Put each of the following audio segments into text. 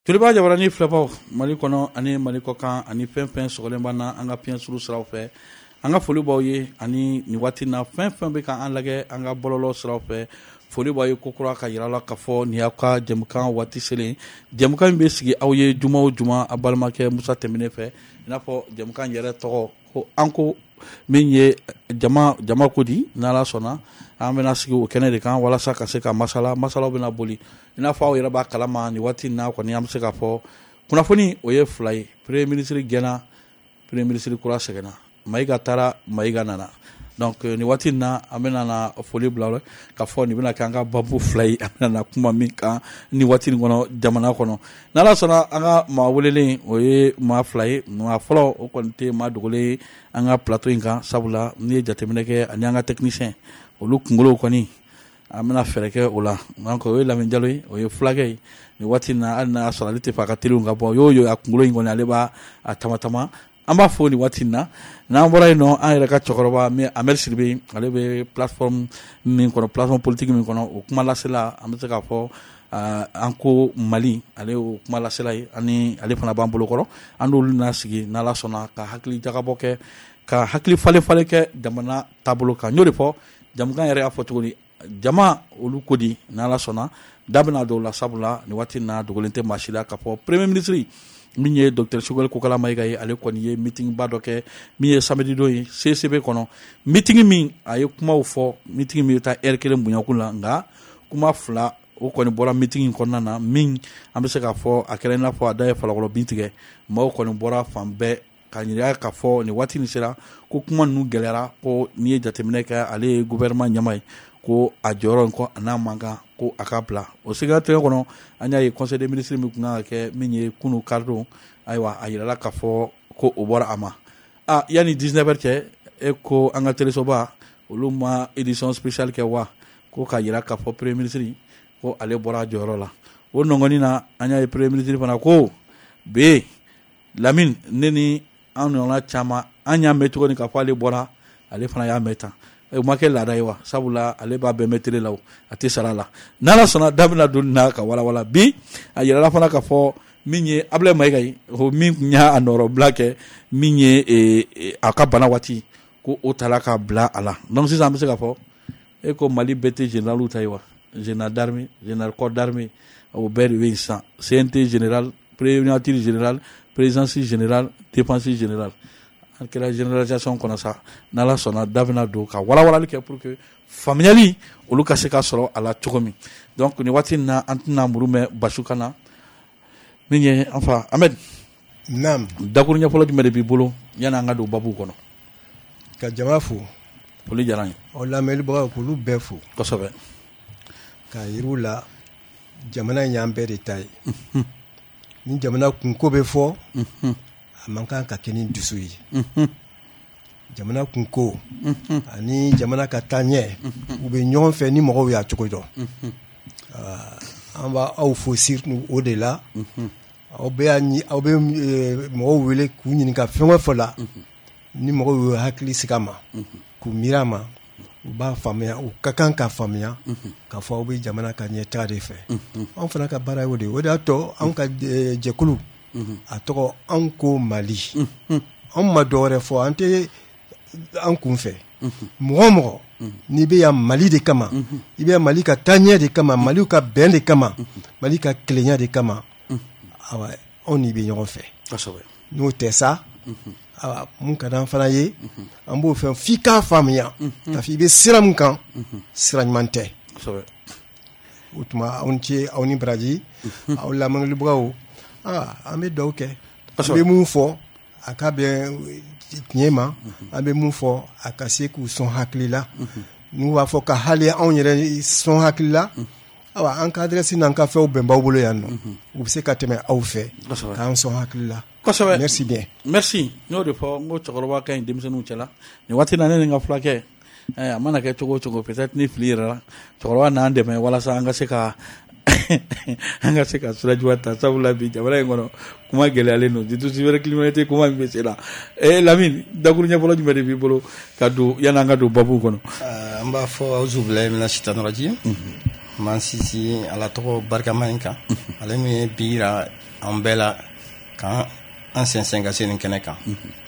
Tuliba jabarani filɛbaw Mali kɔnɔ ani Mali kɔkan ani fɛn fɛn sɔgɔlen b'an na an ka fiɲɛ suru siraw fɛ an ka foli b'aw ye ani nin waati na fɛn fɛn bɛ k'an lagɛ an ka bɔlɔlɔ siraw fɛ foli b'aw ye ko kura ka yira la k'a fɔ nin y'aw ka jɛmukan waati selen jɛmukan min bɛ sigi aw ye juma o juma a balimakɛ Musa tɛmɛnen fɛ i n'a fɔ jɛmukan yɛrɛ tɔgɔ ko an ko min ye jama ko di n'Ala sɔnna an bɛna sigi o kɛnɛ de kan walasa ka se ka masalaw bɛna boli i n'a fɔ aw yɛrɛ b'a kalama nin waati na kɔni an bɛ se k'a fɔ kunnafoni o ye fila ye premier ministre gɛnna premier ministre kura sɛgɛnna Mayiga taara Mayiga nana donc nin waati na an bɛna na foli bila la k'a fɔ nin bɛna kɛ an ka babu fila ye an bɛna na kuma min kan nin waati nin kɔnɔ jamana kɔnɔ n'Ala sɔnna an ka maa welelen o ye maa fila ye maa fɔlɔ o kɔni tɛ maa dogolen ye an ka plateau in kan sabula n'i ye jateminɛ kɛ ani an ka technicien olu kunkolo kɔni an bɛna fɛɛrɛ kɛ o la donc o ye Lamine Jalo ye o ye fulakɛ ye nin waati na hali n'a sɔrɔ ale tɛ fɛ a ka teliw ka bɔ yo a kunkolo in kɔni ale b'a tamatama an b'a fɔ nin waati na n'an bɔra yen nɔ an yɛrɛ ka cɛkɔrɔba mais Amɛri Sidibe ale bɛ plateforme min kɔnɔ plateforme politique min kɔnɔ o kuma lasela an bɛ se k'a fɔ an ko Mali ale y'o kuma lasela ye ani ale fana b'an bolokɔrɔ an n'olu n'a sigi n'Ala sɔnna ka hakili jagabɔ kɛ ka hakili falen kɛ jamana taabolo kan n y'o de fɔ jamukan yɛrɛ y'a fɔ cogo di jama olu ko di n'Ala sɔnna da bɛna don la sabula nin waati na dogolen tɛ maa si la k'a fɔ premier ministre min ye Dr Choguel Kokala Mayiga ye ale kɔni ye meeting ba dɔ kɛ min ye samedi don ye CCB kɔnɔ meeting min a ye kumaw fɔ meeting min bɛ taa heure kelen bonyakun la nka kuma fila o kɔni bɔra meeting in kɔnɔna na min an bɛ se k'a fɔ a kɛra i n'a fɔ a da ye falakɔlɔ bin tigɛ maaw kɔni bɔra fan bɛɛ ka ɲininka k'a fɔ nin waati nin sera ko kuma ninnu gɛlɛyara ko n'i ye jateminɛ kɛ ale ye gouvernement ɲɛma ye ko a jɔyɔrɔ in kɔ a n'a man kan ko a ka bila o sigatigɛ kɔnɔ an y'a ye conseil des ministres min tun kan ka kɛ min ye kunu karidon ayiwa a yirala k'a fɔ ko o bɔra a ma yanni 19 heures cɛ e ko an ka télésoba olu ma édition spéciale kɛ wa ko k'a yira k'a fɔ premier ministre ko ale bɔra a jɔyɔrɔ la o nɔgɔnin na an y'a ye premier ministre fana ko be Lamine ne ni an ɲɔgɔnna caman an y'a mɛn cogo ni k'a fɔ ale bɔra ale fana y'a mɛn tan o ma kɛ laada ye wa sabula ale b'a bɛɛ mɛn télé la a tɛ sara la n'Ala sɔnna da bɛna don na ka walawala bi a yirala fana k'a fɔ min ye Ablaye Mayiga ye o min tun y'a nɔrɔbila kɛ min ye a ka bana waati ko o tala ka bila a la donc sisan an bɛ se k'a fɔ e ko Mali bɛɛ tɛ généraliw ta ye wa général d'armée général corps d'armée o bɛɛ de bɛ yen sisan CNT général primature général présidence générale défense générale an kɛra généralisation kɔnɔ sa n'Ala sɔnna da bɛna don ka walawalali kɛ pour que faamuyali olu ka se ka sɔrɔ a la cogo min donc nin waati na an tɛna muru mɛn Basiru kan na min ye an fa Ahmed naam dakuru ɲɛfɔlɔ jumɛn de b'i bolo yanni an ka don babu kɔnɔ ka jama fo foli diyara n ye o lamɛnibagaw k'olu bɛɛ fo kosɛbɛ k'a yir'u la jamana in y'an bɛɛ de ta ye ni jamana kunko bɛ fɔ a man kan ka kɛ ni dusu ye jamana kunko ani jamana ka taa ɲɛ u bɛ ɲɔgɔn fɛ ni mɔgɔw y'a cogo dɔn an b'aw fo surtout o de la aw bɛ mɔgɔw wele k'u ɲininka fɛn o fɛn la ni mɔgɔw y'u hakili sigi a ma k'u miiri a ma u b'a faamuya u ka kan ka faamuya k'a fɔ aw bɛ jamana ka ɲɛtaga de fɛ anw fana ka baara ye o de ye o de y'a to anw ka jɛkulu a tɔgɔ an ko Mali anw ma dɔwɛrɛ fɔ an tɛ an kun fɛ mɔgɔ mɔgɔ n'i bɛ yan Mali de kama i bɛ Mali ka taaɲɛ de kama Mali ka bɛn de kama Mali ka kelenya de kama awa anw n'i bɛ ɲɔgɔn fɛ n'o tɛ sa awa mun ka d'an fana ye an b'o fɛn f'i k'a faamuya k'a fɔ i bɛ sira min kan sira ɲuman tɛ o tuma aw ni ce aw ni baraji aw lamɛnbagaw an bɛ dugawu kɛ an bɛ mun fɔ a ka bɛn tiɲɛ ma an bɛ mun fɔ a ka se k'u sɔn hakili la n'u b'a fɔ ka hali anw yɛrɛ sɔn hakili la awa an ka adresse n'an ka fɛnw bɛn b'aw bolo yan nɔ u bɛ se ka tɛmɛ aw fɛ k'an sɔn hakili la kosɛbɛ merci bien merci n y'o de fɔ n ko cɛkɔrɔba ka ɲi denmisɛnninw cɛla nin waati na ne ni n ka fulakɛ a mana kɛ cogo o cogo peut-être ni fili yɛrɛ la cɛkɔrɔba n'an dɛmɛ walasa an ka se ka sira juguya ta sabula bi jamana in kɔnɔ kuma gɛlɛyalen don dutusi wɛrɛ criminalité kuma min bɛ se la Lamine dakuru ɲɛfɔlɔ jumɛn de b'i bolo ka don yanni an ka don babu kɔnɔ an b'a fɔ auzubilahi mina shaitanir rajim m'an sinsin Ala tɔgɔ barikama in kan ale min ye bi yira an bɛɛ la kan an sɛnsɛn ka se nin kɛnɛ kan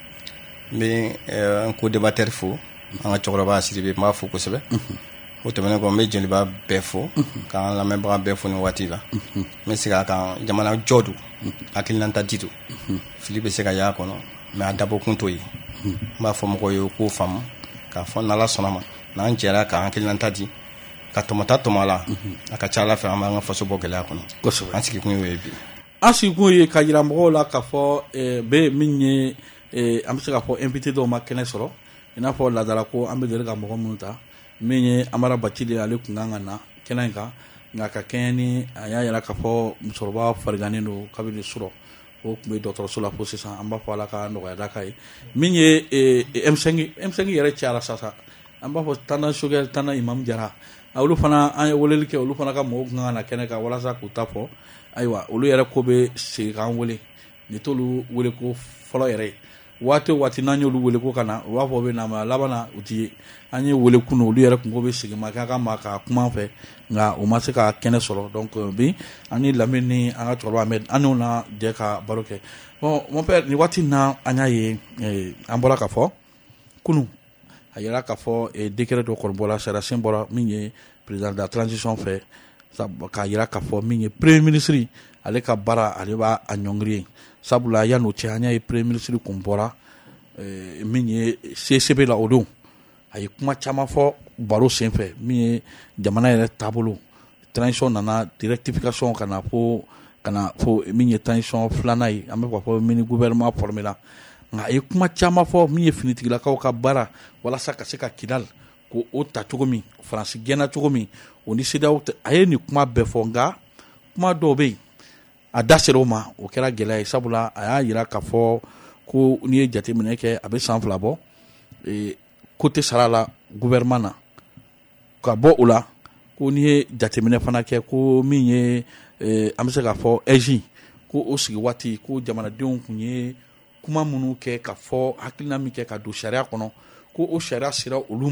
n bɛ n ko debatɛri fo an ka cɛkɔrɔba Siribe n b'a fo kosɛbɛ o tɛmɛnen kɔ n bɛ jeliba bɛɛ fo k'an lamɛnbaga bɛɛ fo nin waati la n bɛ segin a kan jamana jɔ don hakilinata di don fili bɛ se ka y'a kɔnɔ mɛ a dabɔkun t'o ye n b'a fɔ mɔgɔw ye u k'o faamu k'a fɔ n'Ala sɔnna ma n'an jɛra k'an hakilinata di ka tɔmɔta tɔmɔ a la a ka ca Ala fɛ an b'an ka faso bɔ gɛlɛya kɔnɔ an sigikun y'o ye bi. An sigikun ye ka yira mɔgɔw la k'a fɔ bɛ min ye an bɛ se k'a fɔ invité dɔw ma kɛnɛ sɔrɔ i n'a fɔ ladala ko an bɛ deli ka mɔgɔ minnu ta min ye Amara Bacili ale tun kan ka na kɛnɛ in kan nka ka kɛɲɛ ni a y'a yira k'a fɔ musokɔrɔba fariganen don kabini surɔ o tun bɛ dɔgɔtɔrɔso la fo sisan an b'a fɔ Ala ka nɔgɔya da k'a ye min ye M5 yɛrɛ cayara sisan an b'a fɔ Tana Sogɛl Tana Imam Jara olu fana an ye weleli kɛ olu fana ka mɔgɔw kan ka na kɛnɛ kan walasa k'u ta fɔ ayiwa olu yɛrɛ ko bɛ segin k'an wele nin t'olu wele ko fɔlɔ yɛrɛ ye waati o waati n'an y'olu wele ko ka na u b'a fɔ u bɛ na mais laban na u ti ye an ye wele kunun olu yɛrɛ kun ko bɛ segin ma kɛ an ka ma ka kuma an fɛ nka u ma se ka kɛnɛ sɔrɔ donc bi an ni Lamini ni an ka cɛkɔrɔba Ahmed an n'u na jɛ ka baro kɛ bon mon père nin waati in na an y'a ye an bɔra ka fɔ kunun a yɛrɛ k'a fɔ décret dɔ kɔni bɔra sariya sen bɔra min ye président de la transition fɛ k'a yira k'a fɔ min ye premier ministre ale ka baara ale b'a ɲɔngiri ye sabula yan'o cɛ an y'a ye premier ministre kun bɔra min ye CCB la o don a ye kuma caman fɔ baro senfɛ min ye jamana yɛrɛ taabolo transition nana directification ka na fo min ye transition filanan ye an bɛ fɔ ko mini gouvernement formé la nka a ye kuma caman fɔ min ye finitigilakaw ka baara walasa ka se ka Kidal ko o ta cogo min Faransi gɛnna cogo min o ni CEDEAO a ye nin kuma bɛɛ fɔ nka kuma dɔw bɛ yen a da sera o ma o kɛra gɛlɛya ye sabula a y'a yira k'a fɔ ko n'i ye jateminɛ kɛ a bɛ san 2 bɔ côté sara la gouvernement na ka bɔ o la ko n'i ye jateminɛ fana kɛ ko min ye an bɛ se k'a fɔ EJ ko o sigi waati ko jamanadenw kun ye kuma minnu kɛ ka fɔ hakilina min kɛ ka don sariya kɔnɔ ko o sariya sera olu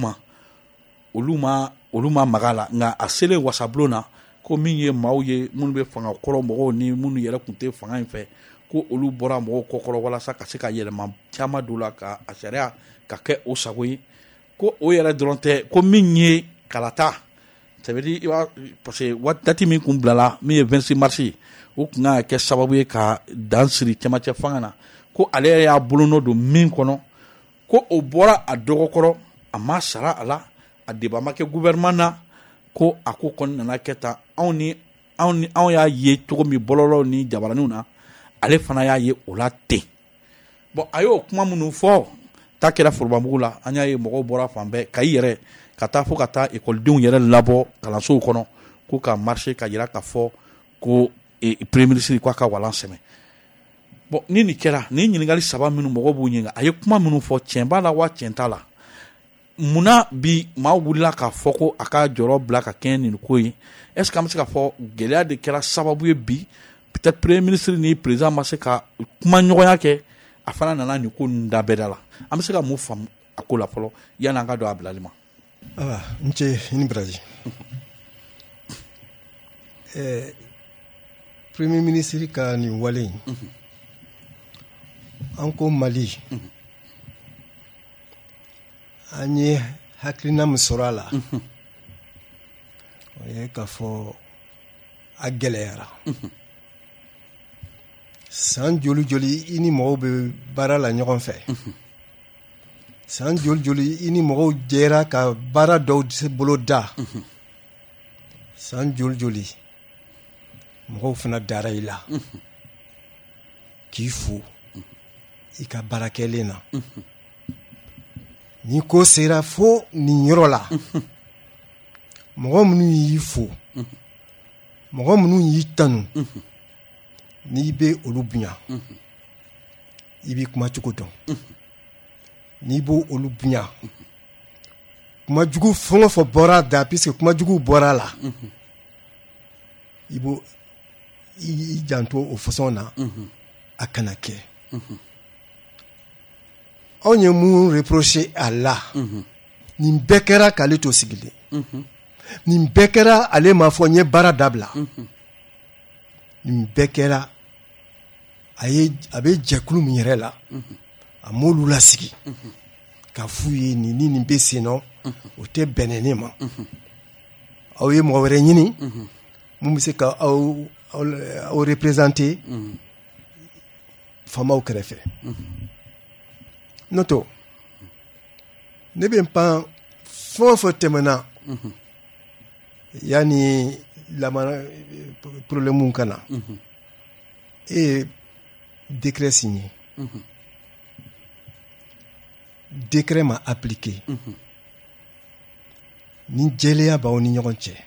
ma maga la nka a selen wasabulon na ko min ye maaw ye minnu bɛ fanga kɔrɔ mɔgɔw ni minnu yɛrɛ tun tɛ fanga in fɛ ko olu bɔra mɔgɔw kɔkɔrɔ walasa ka se ka yɛlɛma caman don la ka a sariya ka kɛ o sago ye ko o yɛrɛ dɔrɔn tɛ ko min ye kalata ça veut dire parce que date min kun bilala min ye 26 mars o kun ka kɛ sababu ye ka dan siri cɛmancɛ fanga na ko ale yɛrɛ y'a bolonɔ don min kɔnɔ ko o bɔra a dɔgɔkɔrɔ a ma sara a la a débat ma kɛ gouvernement na ko a ko kɔni nana kɛ tan anw y'a ye cogo min bɔlɔlɔw ni jabaraninw na ale fana y'a ye o la ten bon a y'o kuma minnu fɔ ta kɛra Forobamugu la an y'a ye mɔgɔw bɔra fan bɛɛ ka i yɛrɛ ka taa fo ka taa ekɔlidenw yɛrɛ labɔ kalansow kɔnɔ ko ka marché ka yira k'a fɔ ko premier ministre k'a ka walan sɛmɛ bon ni nin kɛra ni ɲininkali 3 minnu mɔgɔw b'u ɲininka a ye kuma minnu fɔ tiɲɛ b'a la wa tiɲɛ t'a la munna bi maa wulila k'a fɔ ko a ka jɔyɔrɔ bila ka kɛɲɛ nin ko ye est-ce que an bɛ se k'a fɔ gɛlɛya de kɛra sababu ye bi peut-être premier ministre ni président ma se ka kuma ɲɔgɔnya kɛ a fana nana nin ko ninnu da bɛɛ da la an bɛ se ka mun faamu a ko la fɔlɔ yanni an ka don a bilali ma. n cɛ i ni baraji premier ministre ka nin wale in an ko Mali an ye hakilina min sɔrɔ a la o ye k'a fɔ a gɛlɛyara san joli i ni mɔgɔw bɛ baara la ɲɔgɔn fɛ san joli i ni mɔgɔw jɛra ka baara dɔw bolo da san joli mɔgɔw fana dara i la k'i fo i ka baara kɛlen na ni ko sera fo nin yɔrɔ la mɔgɔ minnu y'i fo mɔgɔ minnu y'i tanu n'i bɛ olu bonya i b'i kuma cogo dɔn n'i b'o olu bonya kuma jugu fɛn o fɛn bɔra da puisque kuma jugu bɔra la i b'o i janto o façon na a kana kɛ anw ye mun reprocher a la nin bɛɛ kɛra k'ale to sigilen nin bɛɛ kɛra ale ma fɔ n ye baara dabila nin bɛɛ kɛra a bɛ jɛkulu min yɛrɛ la a m'olu lasigi ka f'u ye nin bɛ sen nɔ o tɛ bɛnɛ ne ma aw ye mɔgɔ wɛrɛ ɲini mun bɛ se ka aw représenter faamaw kɛrɛfɛ n'o tɛ ne bɛ n pan fɛn o fɛn tɛmɛna yanni lamara problème ka na e ye décret signé décret ma appliqué ni jɛlenya b'aw ni ɲɔgɔn cɛ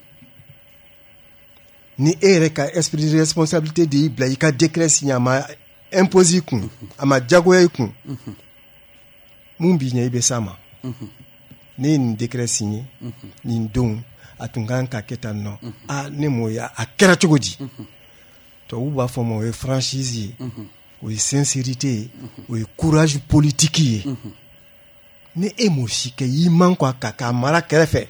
ni e yɛrɛ ka esprit de responsabilité de y'i bila i ka décret signé a ma imposer i kun a ma jagoya i kun mun b'i ɲɛ i bɛ s'a ma ne ye nin décret signé nin don a tun kan ka kɛ tan nɔ ne m'o ye a kɛra cogo di tubabuw b'a fɔ ma o ye franchise ye o ye sincérité ye o ye courage politique ye ni e m'o si kɛ i man kɔ a k'a mara kɛrɛfɛ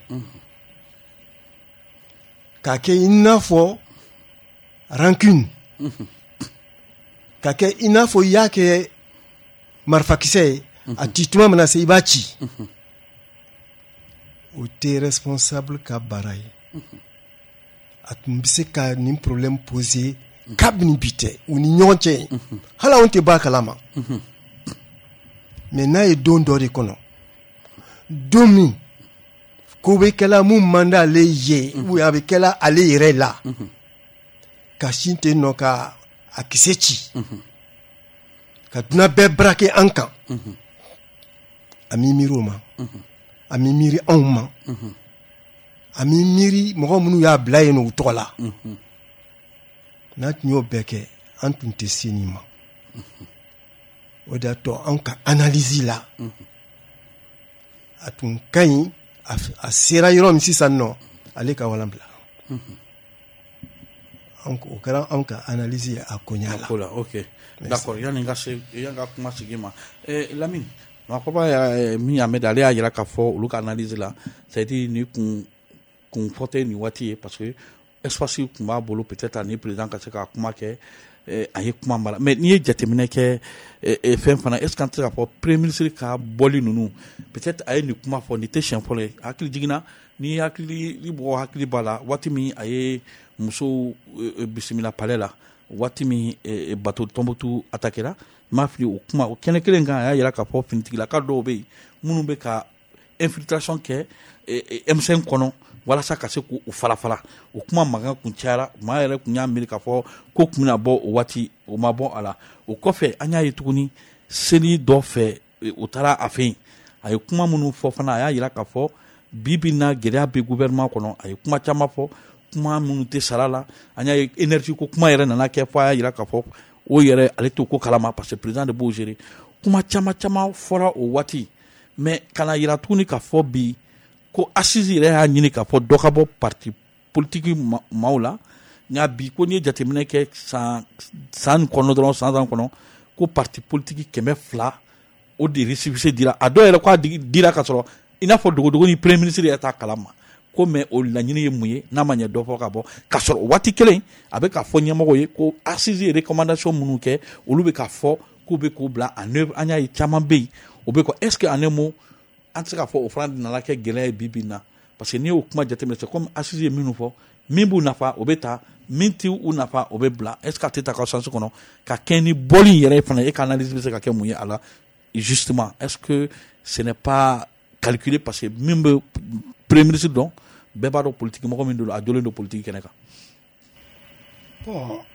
k'a kɛ i n'a fɔ rancune k'a kɛ i n'a fɔ i y'a kɛ marifakisɛ ye a ci tuma min na se i b'a ci o tɛ responsable ka baara ye a tun bɛ se ka nin problème poser kabini bi tɛ u ni ɲɔgɔn cɛ hali anw tɛ bɔ a kalama mais n'a ye don dɔ de kɔnɔ don min ko bɛ kɛla mun man d'ale ye ou a bɛ kɛla ale yɛrɛ la ka sin ten nɔ ka a kisɛ ci ka dunan bɛɛ braquer an kan a m'i miiri o ma a m'i miiri anw ma a m'i miiri mɔgɔ minnu y'a bila yen u tɔgɔ la n'a tun y'o bɛɛ kɛ an tun tɛ se nin ma o de y'a to anw ka analyse la a tun ka ɲi a sera yɔrɔ min sisan nɔ ale ka walan bila o kɛra anw ka analyse ye a koɲa la. Ok, d'accord, yanni n ka kuma sigi ma Lamine maakɔrɔba min y'a mɛn ale y'a jira k'a fɔ olu ka analyse la c'est à dire ni kun fɔ tɛ nin waati ye parce que espace tun b'a bolo peut-être ani président ka se ka kuma kɛ a ye kuma mara mais n'i ye jateminɛ kɛ fɛn fana est-ce que an tɛ se k'a fɔ premier ministre ka bɔli ninnu peut-être a ye nin kuma fɔ nin tɛ siɲɛ fɔlɔ ye hakili jiginna ni mɔgɔ hakili b'a la waati min a ye musow bisimila palais la waati min bateau Tombouctou attaquera m'a fili o kuma o kɛnɛ kelen kan a y'a jira k'a fɔ finitigilaka dɔw bɛ yen minnu bɛ ka infiltration kɛ M5 kɔnɔ walasa ka se k'u falafala o kuma mankan kun cayara maa yɛrɛ kun y'a miiri k'a fɔ ko kun bɛna bɔ o waati o ma bɔ a la o kɔfɛ an y'a ye tuguni seli dɔ fɛ o taara a fɛ yen a ye kuma minnu fɔ fana a y'a jira k'a fɔ bi bi in na gɛlɛya bɛ gouvernement kɔnɔ a ye kuma caman fɔ kuma minnu tɛ sara la an y'a ye énergie ko kuma yɛrɛ nana kɛ fɔ a y'a jira k'a fɔ o yɛrɛ ale t'o ko kalama parce que président de b'o gérer kuma caman fɔra o waati mais kana jira tuguni k'a fɔ bi ko assise yɛrɛ y'a ɲini k'a fɔ dɔ ka bɔ parti politique maaw la nka bi ko n'i ye jateminɛ kɛ san kɔnɔ dɔrɔn san kɔnɔ ko parti politique 200 o de récépissé dira a dɔw yɛrɛ ko a dira ka sɔrɔ i n'a fɔ dogodogo ni premier ministre yɛrɛ t'a kalama ko mais o laɲini ye mun ye n'a ma ɲɛ dɔ fɔ ka bɔ ka sɔrɔ waati kelen a bɛ k'a fɔ ɲɛmɔgɔ ye ko assise ye recommandation minnu kɛ olu bɛ k'a fɔ k'u bɛ k'u bila en œuvre an y'a ye caman bɛ yen o bɛ kɔ est-ce que en un mot an tɛ se k'a fɔ o fana nana kɛ gɛlɛya ye bi bi in na parce que n'i y'o kuma jateminɛ c'est comme assise ye minnu fɔ min b'u nafa o bɛ ta min tɛ u nafa o bɛ bila est-ce que a tɛ ta ka chance kɔnɔ ka kɛ ni bɔli yɛrɛ fana e ka analyse bɛ se ka kɛ mun ye a la justement est-ce que ce n'est pas calculé parce que min bɛ premier ministre dɔn bɛɛ b'a dɔn politique mɔgɔ min don a jɔlen don politique kɛnɛ kan. Bon,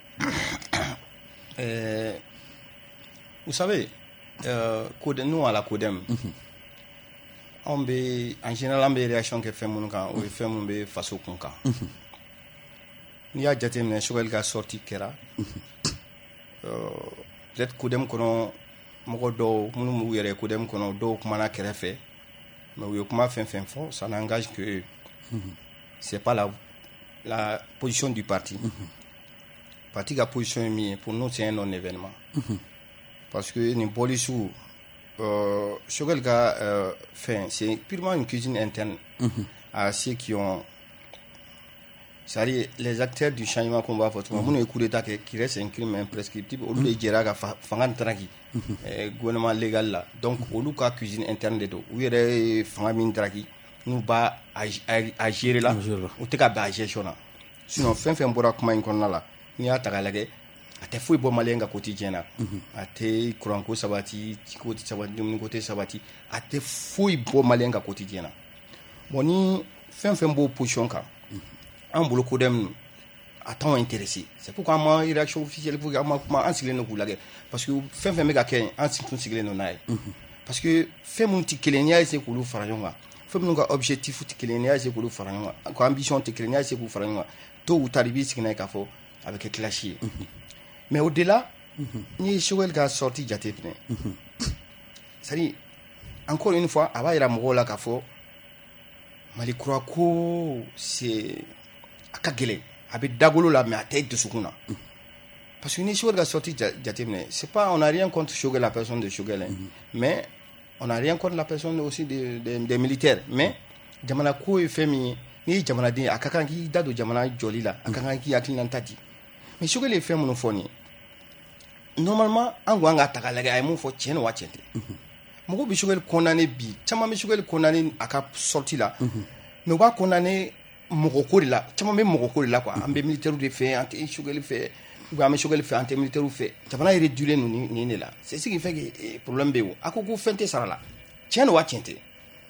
vous savez, nous à la CODEM, en général, on a des réactions qui font ou font mon face au conca. Il y a déjà une chose qui a sorti qui era. Peut-être CODEM kono moko do munu yere CODEM kono do kumana kere fait, mais oui kuma fin fort, ça n'engage que c'est pas la position du parti. Parti la position est pour nous c'est un non-événement. Parce que une police ce que le gars fait, c'est purement une cuisine interne à ceux qui ont c'est-à-dire les acteurs du changement qu'on va faire mun ye coup d'état qui reste un crime imprescriptible olu de jɛra ka fanga ntaraki gouvernement légal la donc olu ka cuisine interne de do u yɛrɛ fanga min ntaraki n'u b'a a gérer la u tɛ ka bɛn a gestion na sinon fɛn fɛn bɔra kuma in kɔnɔna la n'i y'a ta k'a lajɛ a tɛ foyi bɔ maliyɛn ka quotidien na a tɛ courant ko sabati jiko tɛ sabati dumuni ko tɛ sabati a tɛ foyi bɔ maliyɛn ka quotidien na bon ni fɛn fɛn b'o position kan an bolo kodɛm a t'anw intéressé c'est pourquoi an ma réaction officielle pour que an ma kuma an sigilen don k'u lajɛ parce que fɛn fɛn bɛ ka kɛ yen an tun sigilen don n'a ye parce que fɛn minnu tɛ kelen n'i y'a essayer k'olu fara ɲɔgɔn kan fɛn minnu ka objectif tɛ kelen n'i y'a essayer k'olu fara ɲɔgɔn kan ka ambition tɛ kelen n'i y'a essayer k'u fara ɲɔgɔn kan tôt ou tard i b'i sigi n'a ye k'a fɔ a bɛ kɛ clash ye mais au delà n'i ye Choguel ka sortie jate minɛ c'est-à-dire encore une fois a b'a jira mɔgɔw la k'a fɔ Mali kura ko c'est a ka gɛlɛn a bɛ dagolo la mais a tɛ dusukun na parce que ni Choguel ka sortie jate minɛ c'est pas on n'a rien contre Choguel la personne de Choguel mais on n'a rien contre la personne aussi des militaires mais jamana ko ye fɛn min ye n'i ye jamanaden a ka kan k'i da don jamana jɔli la a ka kan k'i hakilinata di mais Choguel ye fɛn minnu fɔ nin ye normalement an ko an k'a ta k'a lajɛ a ye mun fɔ tiɲɛ ni wa tiɲɛ tɛ mɔgɔw bɛ Choguel condamné bi caman bɛ Choguel condamné a ka sortie la mais u b'a condamné mɔgɔ ko de la caman bɛ mɔgɔ ko de la quoi an bɛ militaire de fɛ an tɛ Choguel fɛ ou bien an bɛ Choguel fɛ an tɛ militaire fɛ jamana yɛrɛ dulen don nin de la c'est ce qui fait que problème bɛ yen a ko fɛn tɛ sara la tiɲɛ ni wa tiɲɛ tɛ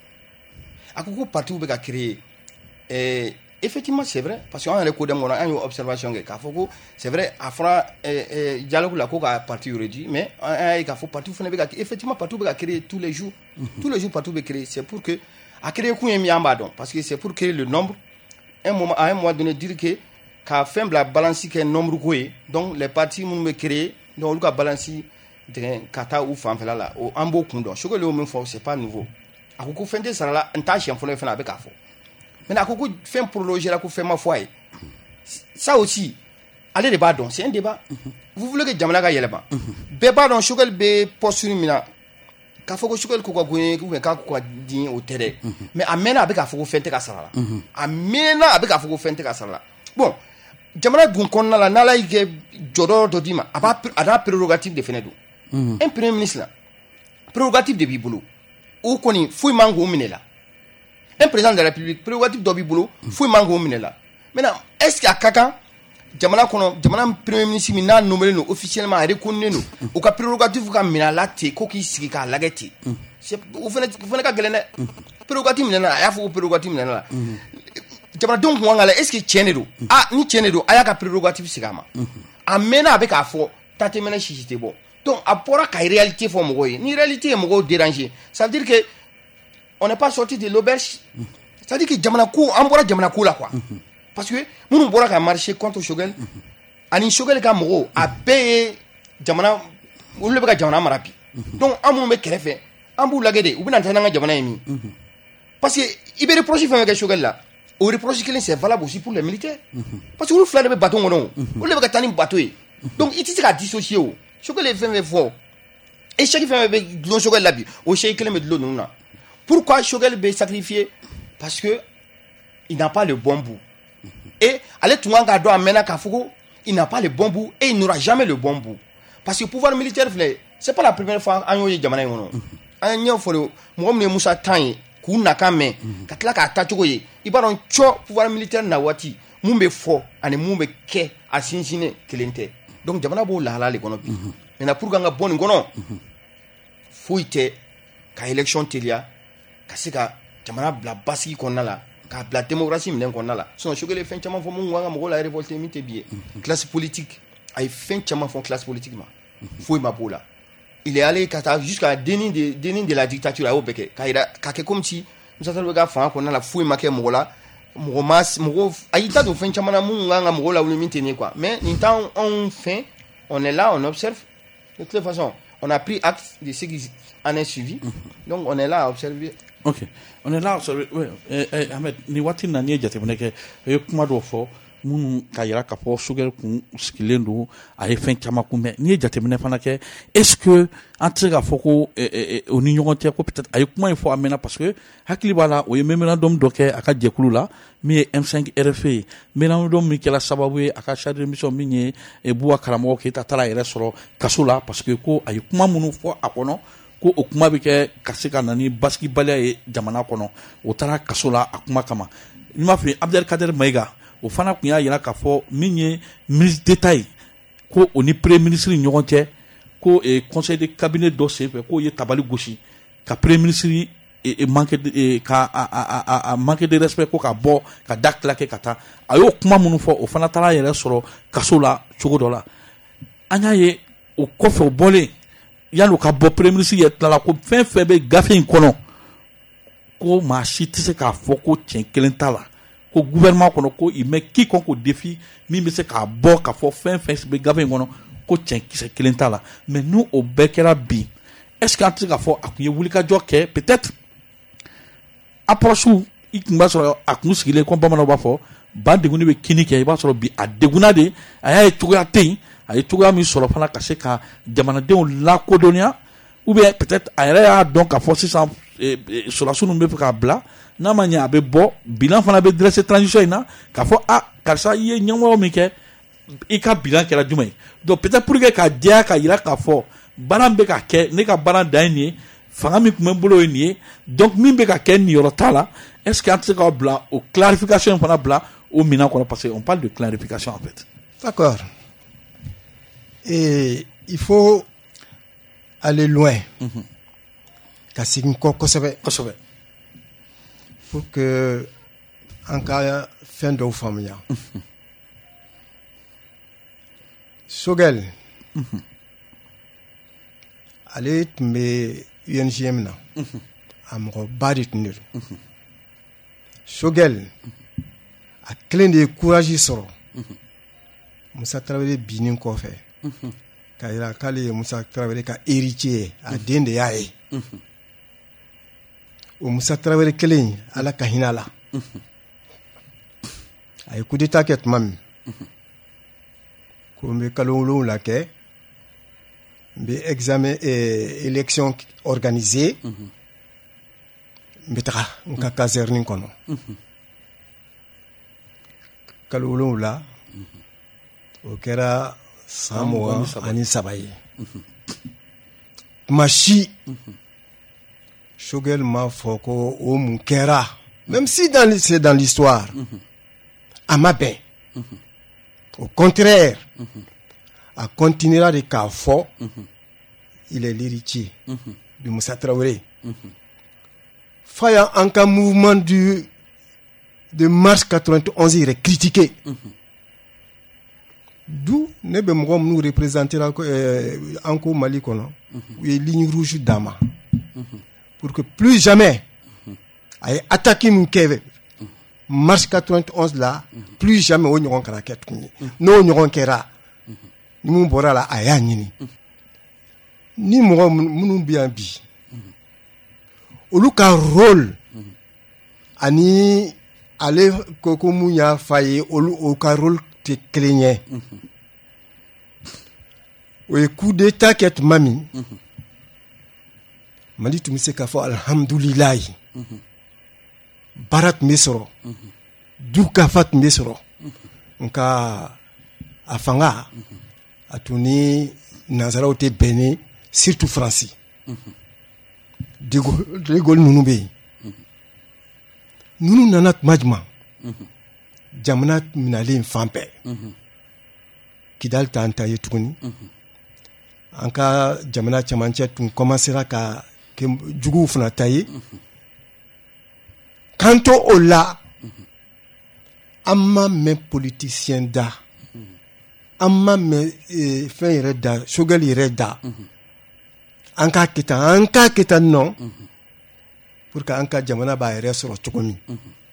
a ko parti bɛ ka créer effectivement c'est vrai parce que an yɛrɛ ko dɛm kɔnɔ an y'o observation kɛ k'a fɔ ko c'est vrai a fɔra dialogue la ko ka parti réduit mais an y'a ye k'a fɔ parti fana bɛ ka effectivement parti bɛ ka créer tous les jours parti bɛ créer c'est pour que a créer kun ye min an b'a dɔn parce que c'est pour créer le nombre à un moment donné dire que ka fɛn bila balance kɛ nombre ko ye donc les partis minnu bɛ créer donc olu ka balance dɛgɛ ka taa u fanfɛla la o an b'o kun dɔn Choguel y'o min fɔ c'est pas nouveau a ko fɛn tɛ sara la n t'a siɲɛ fɔlɔ ye fana a bɛ k'a fɔ maintenant a ko fɛn prolongé la ko fɛn ma fɔ a ye ça aussi ale de b'a dɔn c'est un débat vous voulez que jamana ka yɛlɛma bɛɛ b'a dɔn Choguel bɛ poste min na k'a fɔ ko Choguel ko ka gonye ou bien k'a ko ka di o tɛ dɛ mais a mɛnna a bɛ k'a fɔ ko fɛn tɛ ka sara la a mɛnna a bɛ k'a fɔ ko fɛn tɛ ka sara la bon jamana dun kɔnɔna la n'ala y'i kɛ jɔyɔrɔ dɔ d'i ma a n'a prérogative de fɛnɛ don un premier ministre la prérogative de b'i bolo o kɔni foyi man k'o minɛ la un président de la République prérogative dɔ b'i bolo foyi man k'o minɛ la maintenant est ce que a ka kan jamana kɔnɔ jamana premier ministre min n'a nommé non officiellement a reconnu non o ka prérogative ka minɛ a la ten ko k'i sigi k'a lajɛ ten o fɛnɛ ka gɛlɛn dɛ prérogative minɛ na a y'a fɔ ko prérogative minɛ la jamanadenw kun kan ka lajɛ est ce que tiɲɛ de don ni tiɲɛ de don a y'a ka prérogative sigi a ma a mɛnna a bɛ k'a fɔ tatemɛnɛ sisi tɛ bɔ donc a bɔra ka réalité fɔ mɔgɔw ye ni réalité ye mɔgɔw déranger ça veut dire que on n'est pas sorti de l'auberge ça veut dire que jamana ko an bɔra jamana ko la quoi parce que minnu bɔra ka marcher contre Choguel ani Choguel ka mɔgɔw a bɛɛ ye jamana olu de bɛ ka jamana mara bi donc an minnu bɛ kɛrɛfɛ an b'u lajɛ de u bɛna taa n'an ka jamana ye min parce que i bɛ reproche fɛn fɛn kɛ Choguel la o reproche kelen c'est valable aussi pour les militaires parce que olu fila de bɛ bateau kɔnɔ olu de bɛ ka taa ni bateau ye donc i tɛ se ka dissocier o Choguel ye fɛn fɛn fɔ échec fɛn fɛn bɛ dulon Choguel la bi o échec kelen bɛ dulon ninnu na pourquoi Choguel bɛ sacrifier parce que il n'a pas le bon bout et ale tun kan k'a dɔn a mɛnna k'a fɔ ko il n'a pas le bon bout et il n'aura jamais le bon bout parce que pouvoir militaire filɛ c'est pas la première fois an y'o ye jamana in kɔnɔ an ɲɛ fɔ mɔgɔ min ye Musa Tan ye k'u nakan mɛn ka tila k'a tacogo ye i b'a dɔn cɔ pouvoir militaire na waati mun bɛ fɔ ani mun bɛ kɛ a sinsinnen kelen tɛ donc jamana b'o lahala de kɔnɔ bi maintenant pour que an ka bɔ nin kɔnɔ foyi tɛ ka élection teliya ka se ka jamana bila basigi kɔnɔna la k'a bila démocratie minɛn kɔnɔna la sinon Choguel ye fɛn caman fɔ mun kan ka mɔgɔw la révolter min tɛ bi ye classe politique a ye fɛn caman fɔ classe politique ma foyi ma b'o la il est allé ka taa jusqu'à déni de la dictature a y'o bɛɛ kɛ k'a yira k'a kɛ comme si Musa Taro bɛ ka fanga kɔnɔna la foyi ma kɛ mɔgɔ la mɔgɔ a y'i ta don fɛn caman na mun kan ka mɔgɔw la wuli min tɛ nin ye quoi mais nin t'anw fɛn on est là on observe de toute façon on a pris acte de ce qui en est suivi donc on est là à observer. Ok, on est là à observer. Oui, Ahmed, ni waati na ni ye jateminɛ kɛ i ye kuma dɔ fɔ minnu ka yira k'a fɔ Sogɛl kun sigilen don a ye fɛn caman kunbɛn n'i ye jateminɛ fana kɛ est-ce que an tɛ se k'a fɔ ko o ni ɲɔgɔn cɛ ko peut-être a ye kuma in fɔ a mɛnna parce que hakili b'a la o ye memorandum dɔ kɛ a ka jɛkulu la min ye M5 RFA ye memorandum min kɛra sababu ye a ka chargé de mission min ye Buwa Karamɔgɔ Keyita taara a yɛrɛ sɔrɔ kaso la parce que ko a ye kuma minnu fɔ a kɔnɔ ko o kuma bɛ kɛ ka se ka na ni basigibaliya ye jamana kɔnɔ o taara kaso la a kuma kama n m'a f'i ye Abdelkader Mayiga o fana tun y'a jira k'a fɔ min ye ministre d'État ye ko o ni premier ministre ni ɲɔgɔn cɛ ko conseil de cabinet dɔ senfɛ k'o ye tabali gosi ka premier ministre manque de respect ko ka bɔ ka da claquer ka taa a y'o kuma minnu fɔ o fana taara a yɛrɛ sɔrɔ kaso la cogo dɔ la an y'a ye o kɔfɛ o bɔlen yanni o ka bɔ premier ministre yɛrɛ tilala ko fɛn fɛn bɛ gafe in kɔnɔ ko maa si tɛ se k'a fɔ ko tiɲɛ kelen t'a la ko gouvernement kɔnɔ ko il met quiconque au défi min bɛ se k'a bɔ k'a fɔ fɛn fɛn bɛ gafe in kɔnɔ ko tiɲɛ kisɛ kelen t'a la mais n'o o bɛɛ kɛra bi est-ce que an tɛ se k'a fɔ a tun ye wulikajɔ kɛ peut-être approche i tun b'a sɔrɔ a tun sigilen ko bamananw b'a fɔ ba degunni bɛ kini kɛ i b'a sɔrɔ bi a degunna de a y'a ye cogoya tɛ yen a ye cogoya min sɔrɔ fana ka se ka jamanadenw lakodɔnniya ou bien peut-être a yɛrɛ y'a dɔn k'a fɔ sisan sɔrɔdasiw ninnu bɛ fɛ k'a bila n'a ma ɲɛ a bɛ bɔ bilan fana bɛ dresser transition in na k'a fɔ karisa i ye ɲɛmɔgɔ min kɛ i ka bilan kɛra jumɛn ye donc peut-être pour que k'a jɛya ka yira k'a fɔ baara bɛ ka kɛ ne ka baara dan ye nin ye fanga min tun bɛ n bolo ye nin ye donc min bɛ ka kɛ nin yɔrɔ t'a la est-ce que an tɛ se k'aw bila o clarification fana bila o minɛn kɔnɔ parce que on parle de clarification en fait. D'accord. Et il faut aller loin. Ka segin kɔ kosɛbɛ. Kosɛbɛ. Pour que an ka fɛn dɔw faamuya. Sogɛl. Ale tun bɛ UNGM na. A mɔgɔba de tun de don. Sogɛl a kelen de ye courage sɔrɔ. Musa Tarawele binnin kɔfɛ. Ka yira k'ale ye Musa Tarawele ka héritier ye a den de y'a ye. O Musa Tarawele kelen ala ka hinɛ a la. A ye coup d'état kɛ tuma min. Ko n bɛ kalo 7 kɛ. N bɛ examen élection organisé. N bɛ taga n ka caserne kɔnɔ. Kalo 7 o kɛra san 23 ye. Tuma si Sogɛl m'a fɔ ko o mun kɛra même si c'est dans l'histoire a ma bɛn. Au contraire a continuera de k'a fɔ il est l'héritier de Musa Traoré. Fa y'an ka mouvement de mars 91 yɛrɛ critiqué. D'où ne bɛ mɔgɔ minnu représenter an ko Mali kɔnɔ u ye ligne rouge d'an ma pour que plus jamais a ye attaque min kɛ mars 91 la plus jamais o ɲɔgɔn kana kɛ tuguni n'o ɲɔgɔn kɛra ni mun bɔra la a y'a ɲini ni mɔgɔ minnu bɛ yan bi olu ka rôle ani ale ko mun y'a fa ye olu o ka rôle tɛ kelen ye. O ye coup d'état kɛ tuma min Mali tun bɛ se k'a fɔ alhamdulilayi baara tun bɛ sɔrɔ dukafa tun bɛ sɔrɔ nka a fanga a tun ni nanzaraw tɛ bɛn ni surtout Faransi de Gaulle ninnu bɛ yen ninnu nana tuma jumɛn jamana minalen fan bɛɛ Kidal t'an ta ye tuguni an ka jamana cɛmancɛ tun commencera ka kɛ juguw fana ta ye quant o la an ma mɛn politicien da an ma mɛn fɛn yɛrɛ da Sogɛl yɛrɛ da an k'a kɛ tan nɔ pour que an ka jamana b'a yɛrɛ sɔrɔ cogo min.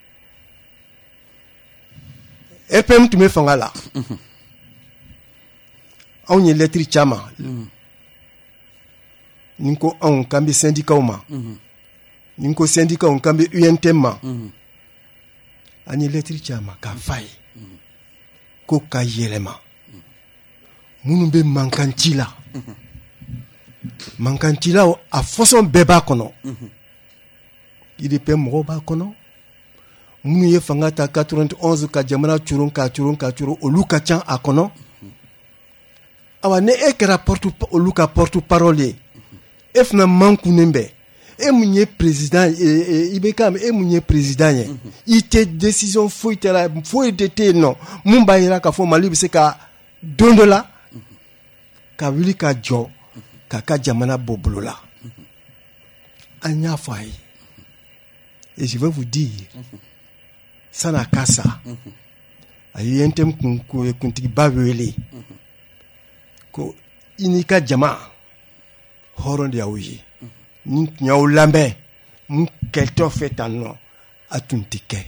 RPM tun bɛ fanga la anw ye lettre caman ni ko anw k'an bɛ syndicat ma ni ko syndicat k'an bɛ UNT ma an ye lettre caman k'a f'a ye ko ka yɛlɛma minnu bɛ mankanci la mankancilaw a fɔsɔn bɛɛ b'a kɔnɔ IDP mɔgɔw b'a kɔnɔ minnu ye fanga ta 91 ka jamana coron olu ka ca a kɔnɔ awa ne e kɛra olu ka porte parole ye e fana man kunnen bɛ e mun ye président IBK e mun ye président ye i tɛ décision foyi tɛ yen nɔ mun b'a yira k'a fɔ Mali bɛ se ka don dɔ la ka wuli ka jɔ k'a ka jamana bɔ bolo la an y'a fɔ a ye et je vais vous dire san'a ka sa a ye NTM kuntigiba wele ko i n'i ka jama hɔrɔn de y'aw ye ni tun y'aw lamɛn mun kɛtɔ fɛ tan nɔ a tun tɛ kɛ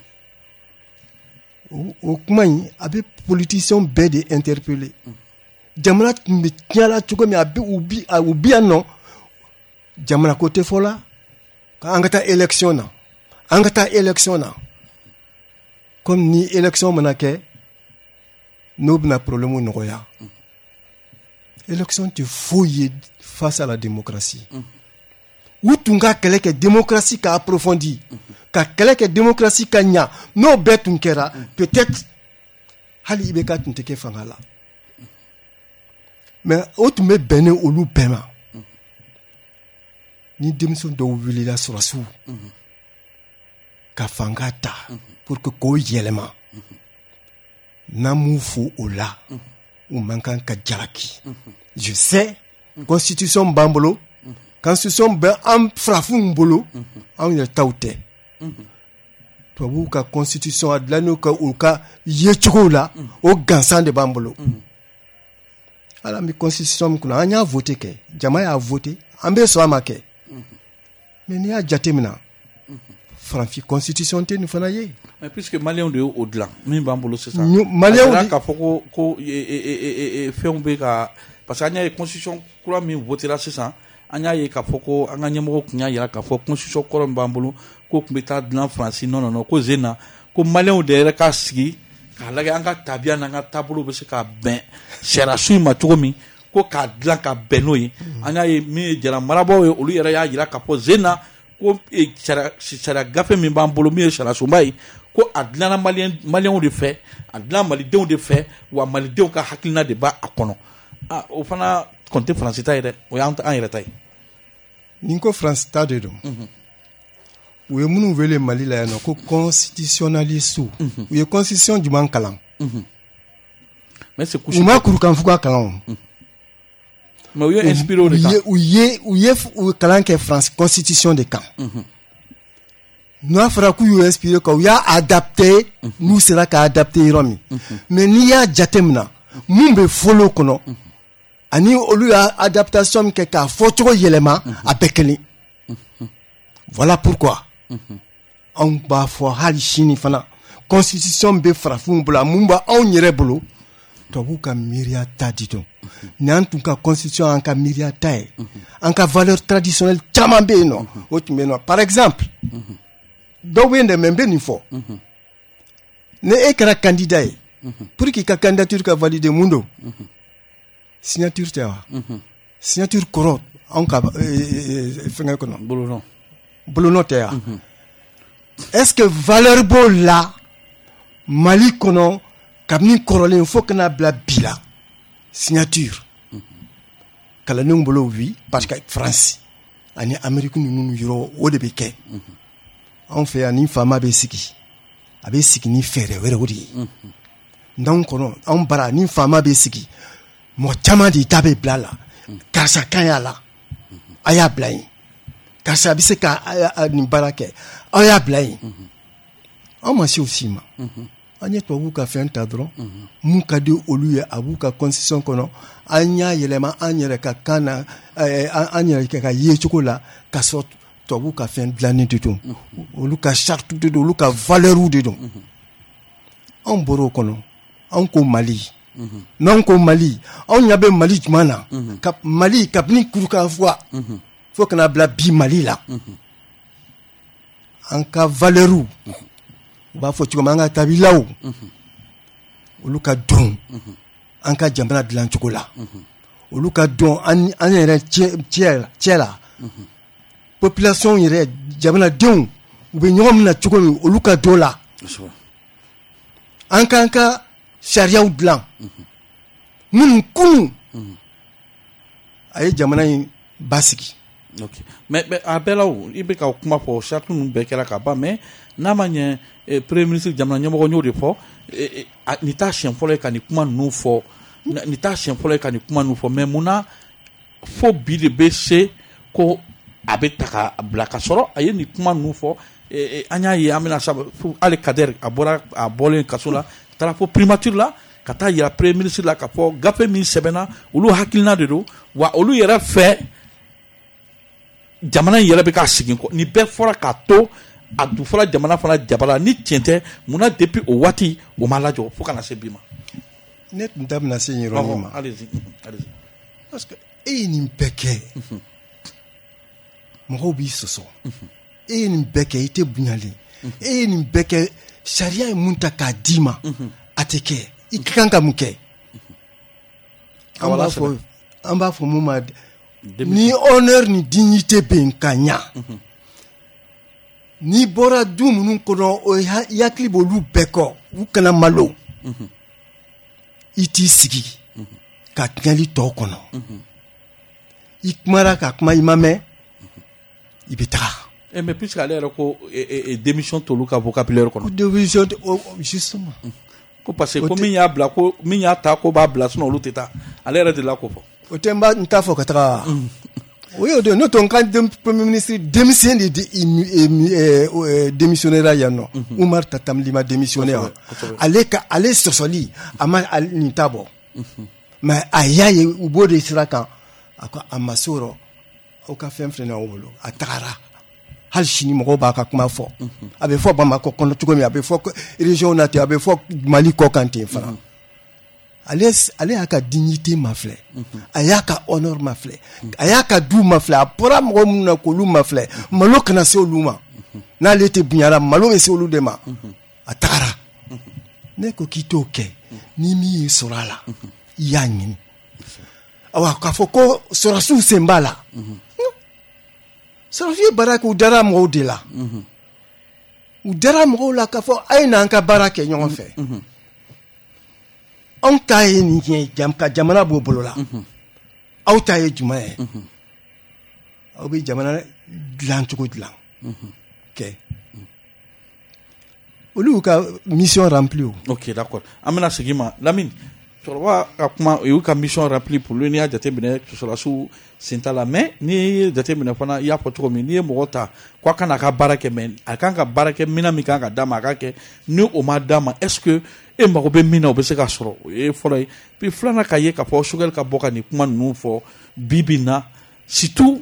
o kuma in a bɛ politicien bɛɛ de interpeller jamana tun bɛ tiɲɛla cogo min u bi yan nɔ jamana ko tɛ fɔ la k'an ka taa élection na comme ni élection mana kɛ n'o bɛna problème nɔgɔya élection tɛ foyi ye face à la démocratie u tun ka kɛlɛ kɛ démocratie ka approfondi ka kɛlɛ kɛ démocratie ka ɲa n'o bɛɛ tun kɛra peut-être hali IBK tun tɛ kɛ fanga la mais o tun bɛ bɛnnen olu bɛɛ ma ni denmisɛn dɔw wulila sɔrɔsiw ka fanga ta pour que k'o yɛlɛma n'an m'u fo o la u man kan ka jalaki je sais constitution b'an bolo constitution bɛ an farafinw bolo anw yɛrɛ taw tɛ tubabuw ka constitution a dilanni u ka yecogow la o gansan de b'an bolo ala mi constitution min kunna an y'a voté kɛ jama y'a voté an bɛ sɔn a ma kɛ mais n'i y'a jateminɛ farafin constitution tɛ nin fana ye. mais puisque maliyɛnw de y'o dilan min b'an bolo sisan maliyɛnw de k'a fɔ ko fɛnw bɛ ka parce que an y'a ye constitution kura min votera sisan an y'a ye k'a fɔ ko an ka ɲɛmɔgɔw tun y'a jira k'a fɔ constitution kɔrɔ min b'an bolo ko tun bɛ taa dilan Faransi non ko zen na ko maliyɛnw de yɛrɛ k'a sigi k'a lajɛ an ka tabiya n'an ka taabolo bɛ se ka bɛn sariyaso in ma cogo min ko k'a dilan ka bɛn n'o ye an y'a ye min ye jara marabaaw ye olu yɛrɛ y'a jira k'a fɔ zen na ko sariya gafe min b'an bolo min ye sariyasunba ye ko a dilanna maliyɛnw de fɛ a dilan malidenw de fɛ wa malidenw ka hakilina de b'a kɔnɔ o fana kɔni tɛ Faransi ta ye dɛ o y'an yɛrɛ ta ye. ni ko Faransi ta de don u ye minnu wele Mali la yan nɔ ko constitutionnaliste u ye constitution jumɛn kalan u ma kurukanfuga kalan mais u ye inspiré o de kan u ye kalan kɛ France constitution de kan n'a fɔra k'u y'u inspiré kan u y'a adapté n'u sera k'a adapté yɔrɔ min mais n'i y'a jateminɛ mun bɛ fɔlɔ kɔnɔ ani olu y'a adaptation min kɛ k'a fɔcogo yɛlɛma a bɛɛ kelen voilà pourquoi anw b'a fɔ hali sini fana constitution bɛ farafinw bolo mun b'a anw yɛrɛ bolo tubabuw ka miiriya ta di dɔn ni an tun ka constitution an ka miiriya ta ye an ka valeur traditionnelle caman bɛ yen nɔ o tun bɛ yen nɔ par exemple dɔw bɛ yen dɛ mais n bɛ nin fɔ ni e kɛra candidat ye pour k'i ka candidature ka valider mun don signature tɛ wa signature kɔrɔ anw ka fɛngɛ kɔnɔ bolonɔ tɛ wa est-ce que valeur b'o la Mali kɔnɔ kabini kɔrɔlen fo kana bila bi la signature kalandenw bolo oui parce que France ani Amérique ninnu yɔrɔ o de bɛ kɛ anw fɛ yan ni faama bɛ sigi a bɛ sigi ni fɛɛrɛ wɛrɛw de ye n'anw kɔnɔ anw bara ni faama bɛ sigi mɔgɔ caman de ta bɛ bila la karisa kan y'a la a y'a bila yen karisa bɛ se ka nin baara kɛ aw y'a bila yen anw ma se o si ma an ye tubabuw ka fɛn ta dɔrɔn mun ka di olu ye a b'u ka constitution kɔnɔ an y'a yɛlɛma an yɛrɛ ka kan na an yɛrɛ ka yecogo la ka sɔrɔ tubabuw ka fɛn dilannen de don olu ka charte de don olu ka valeur de don anw bɔra o kɔnɔ anw ko Mali n'anw ko Mali anw ɲɛ bɛ Mali jumɛn na ka Mali kabini kurukanfuga fo kana bila bi Mali la an ka valeur u b'a fɔ cogo min an ka tabilaw olu ka don an ka jamana dilan cogo la olu ka don an yɛrɛ cɛ la population yɛrɛ jamanadenw u bɛ ɲɔgɔn minɛ cogo min olu ka don la an k'an ka sariyaw dilan minnu kunun a ye jamana in basigi. Ok, mais a bɛɛ la o i bɛ ka kuma fɔ charte ninnu bɛɛ kɛra ka ban mais n'a ma ɲɛ premier ministre jamana ɲɛmɔgɔ y'o de fɔ nin t'a siɲɛ fɔlɔ ye ka nin kuma ninnu fɔ nin t'a siɲɛ fɔlɔ ye ka nin kuma ninnu fɔ mais munna fo bi de bɛ se ko a bɛ ta ka bila ka sɔrɔ a ye nin kuma ninnu fɔ an y'a ye an bɛna sa hali Kadɛri a bɔlen kaso la a taara fɔ primature la ka taa yira premier ministre la ka fɔ gafe min sɛbɛnna olu hakilina de don wa olu yɛrɛ fɛ jamana in yɛrɛ bɛ ka segin kɔ ni bɛɛ fɔra k'a to a du fɔra jamana fana jabala ni tiɲɛ tɛ munna depuis o waati o ma lajɔ fo kana se bi ma. ne tun da bɛna se nin yɔrɔnin ma parce que e ye nin bɛɛ kɛ mɔgɔw b'i sɔsɔ e ye nin bɛɛ kɛ i tɛ bonyalen e ye nin bɛɛ kɛ sariya ye mun ta k'a d'i ma a tɛ kɛ i ka kan ka mun kɛ an b'a fɔ mun ma ni honneur ni dignité bɛ yen ka ɲa n'i bɔra du minnu kɔnɔ o yakili b'olu bɛɛ kɔ u kana malo i t'i sigi ka tiɲɛli tɔw kɔnɔ i kumara ka kuma i ma mɛn i bɛ taga. mais puisque ale yɛrɛ ko démission t'olu ka vocabulaire kɔnɔ. démission justement. ko parce que ko min y'a bila ko min y'a ta ko b'a bila sinon olu tɛ taa ale yɛrɛ de la ko fɔ. o tɛ n t'a fɔ ka taga. o y'o de n'o tɛ n ka premier ministre denmisɛn de démissionnera yan nɔ Umar Tatamli ma démissionné wa ale sɔsɔli a ma nin ta bɔ mais a y'a ye u b'o de sira kan a ko a ma se o rɔ aw ka fɛn filɛ nin ye aw bolo a tagara hali sini mɔgɔw b'a ka kuma fɔ a bɛ fɔ Bamakɔ kɔnɔ cogo min a bɛ fɔ région na ten a bɛ fɔ Mali kɔ kan ten fana ale y'a ka dignité mafilɛ a y'a ka honneur mafilɛ a y'a ka du mafilɛ a bɔra mɔgɔ minnu na k'olu mafilɛ malo kana se olu ma n'ale tɛ bonyara malo bɛ se olu de ma a tagara ne ko k'i t'o kɛ ni min y'i sɔrɔ a la i y'a ɲini awa k'a fɔ ko sɔrɔsiw sen b'a la sɔrɔsiw ye baara kɛ u dara mɔgɔw de la u dara mɔgɔw la k'a fɔ a ye n'an ka baara kɛ ɲɔgɔn fɛ anw ta ye nin ye ka jamana b'o bolo la aw ta ye jumɛn ye aw bɛ jamana dilan cogo dilan kɛ olu y'u ka mission rempli o. ok d'accord an bɛna segin ma Lamine cɛkɔrɔba ka kuma o y'u ka mission rempli pour lui n'i y'a jateminɛ sɔrɔsiw sen t'a la mais n'i ye jateminɛ fana i y'a fɔ cogo min n'i ye mɔgɔ ta k'a kan n'a ka baara kɛ mais a kan ka baara kɛ minɛn min kan ka d'a ma a ka kɛ ni o ma d'a ma est ce que e mago bɛ min na o bɛ se ka sɔrɔ o ye fɔlɔ ye puis filanan ka ye k'a fɔ Choguel ka bɔ ka nin kuma ninnu fɔ bi bi in na surtout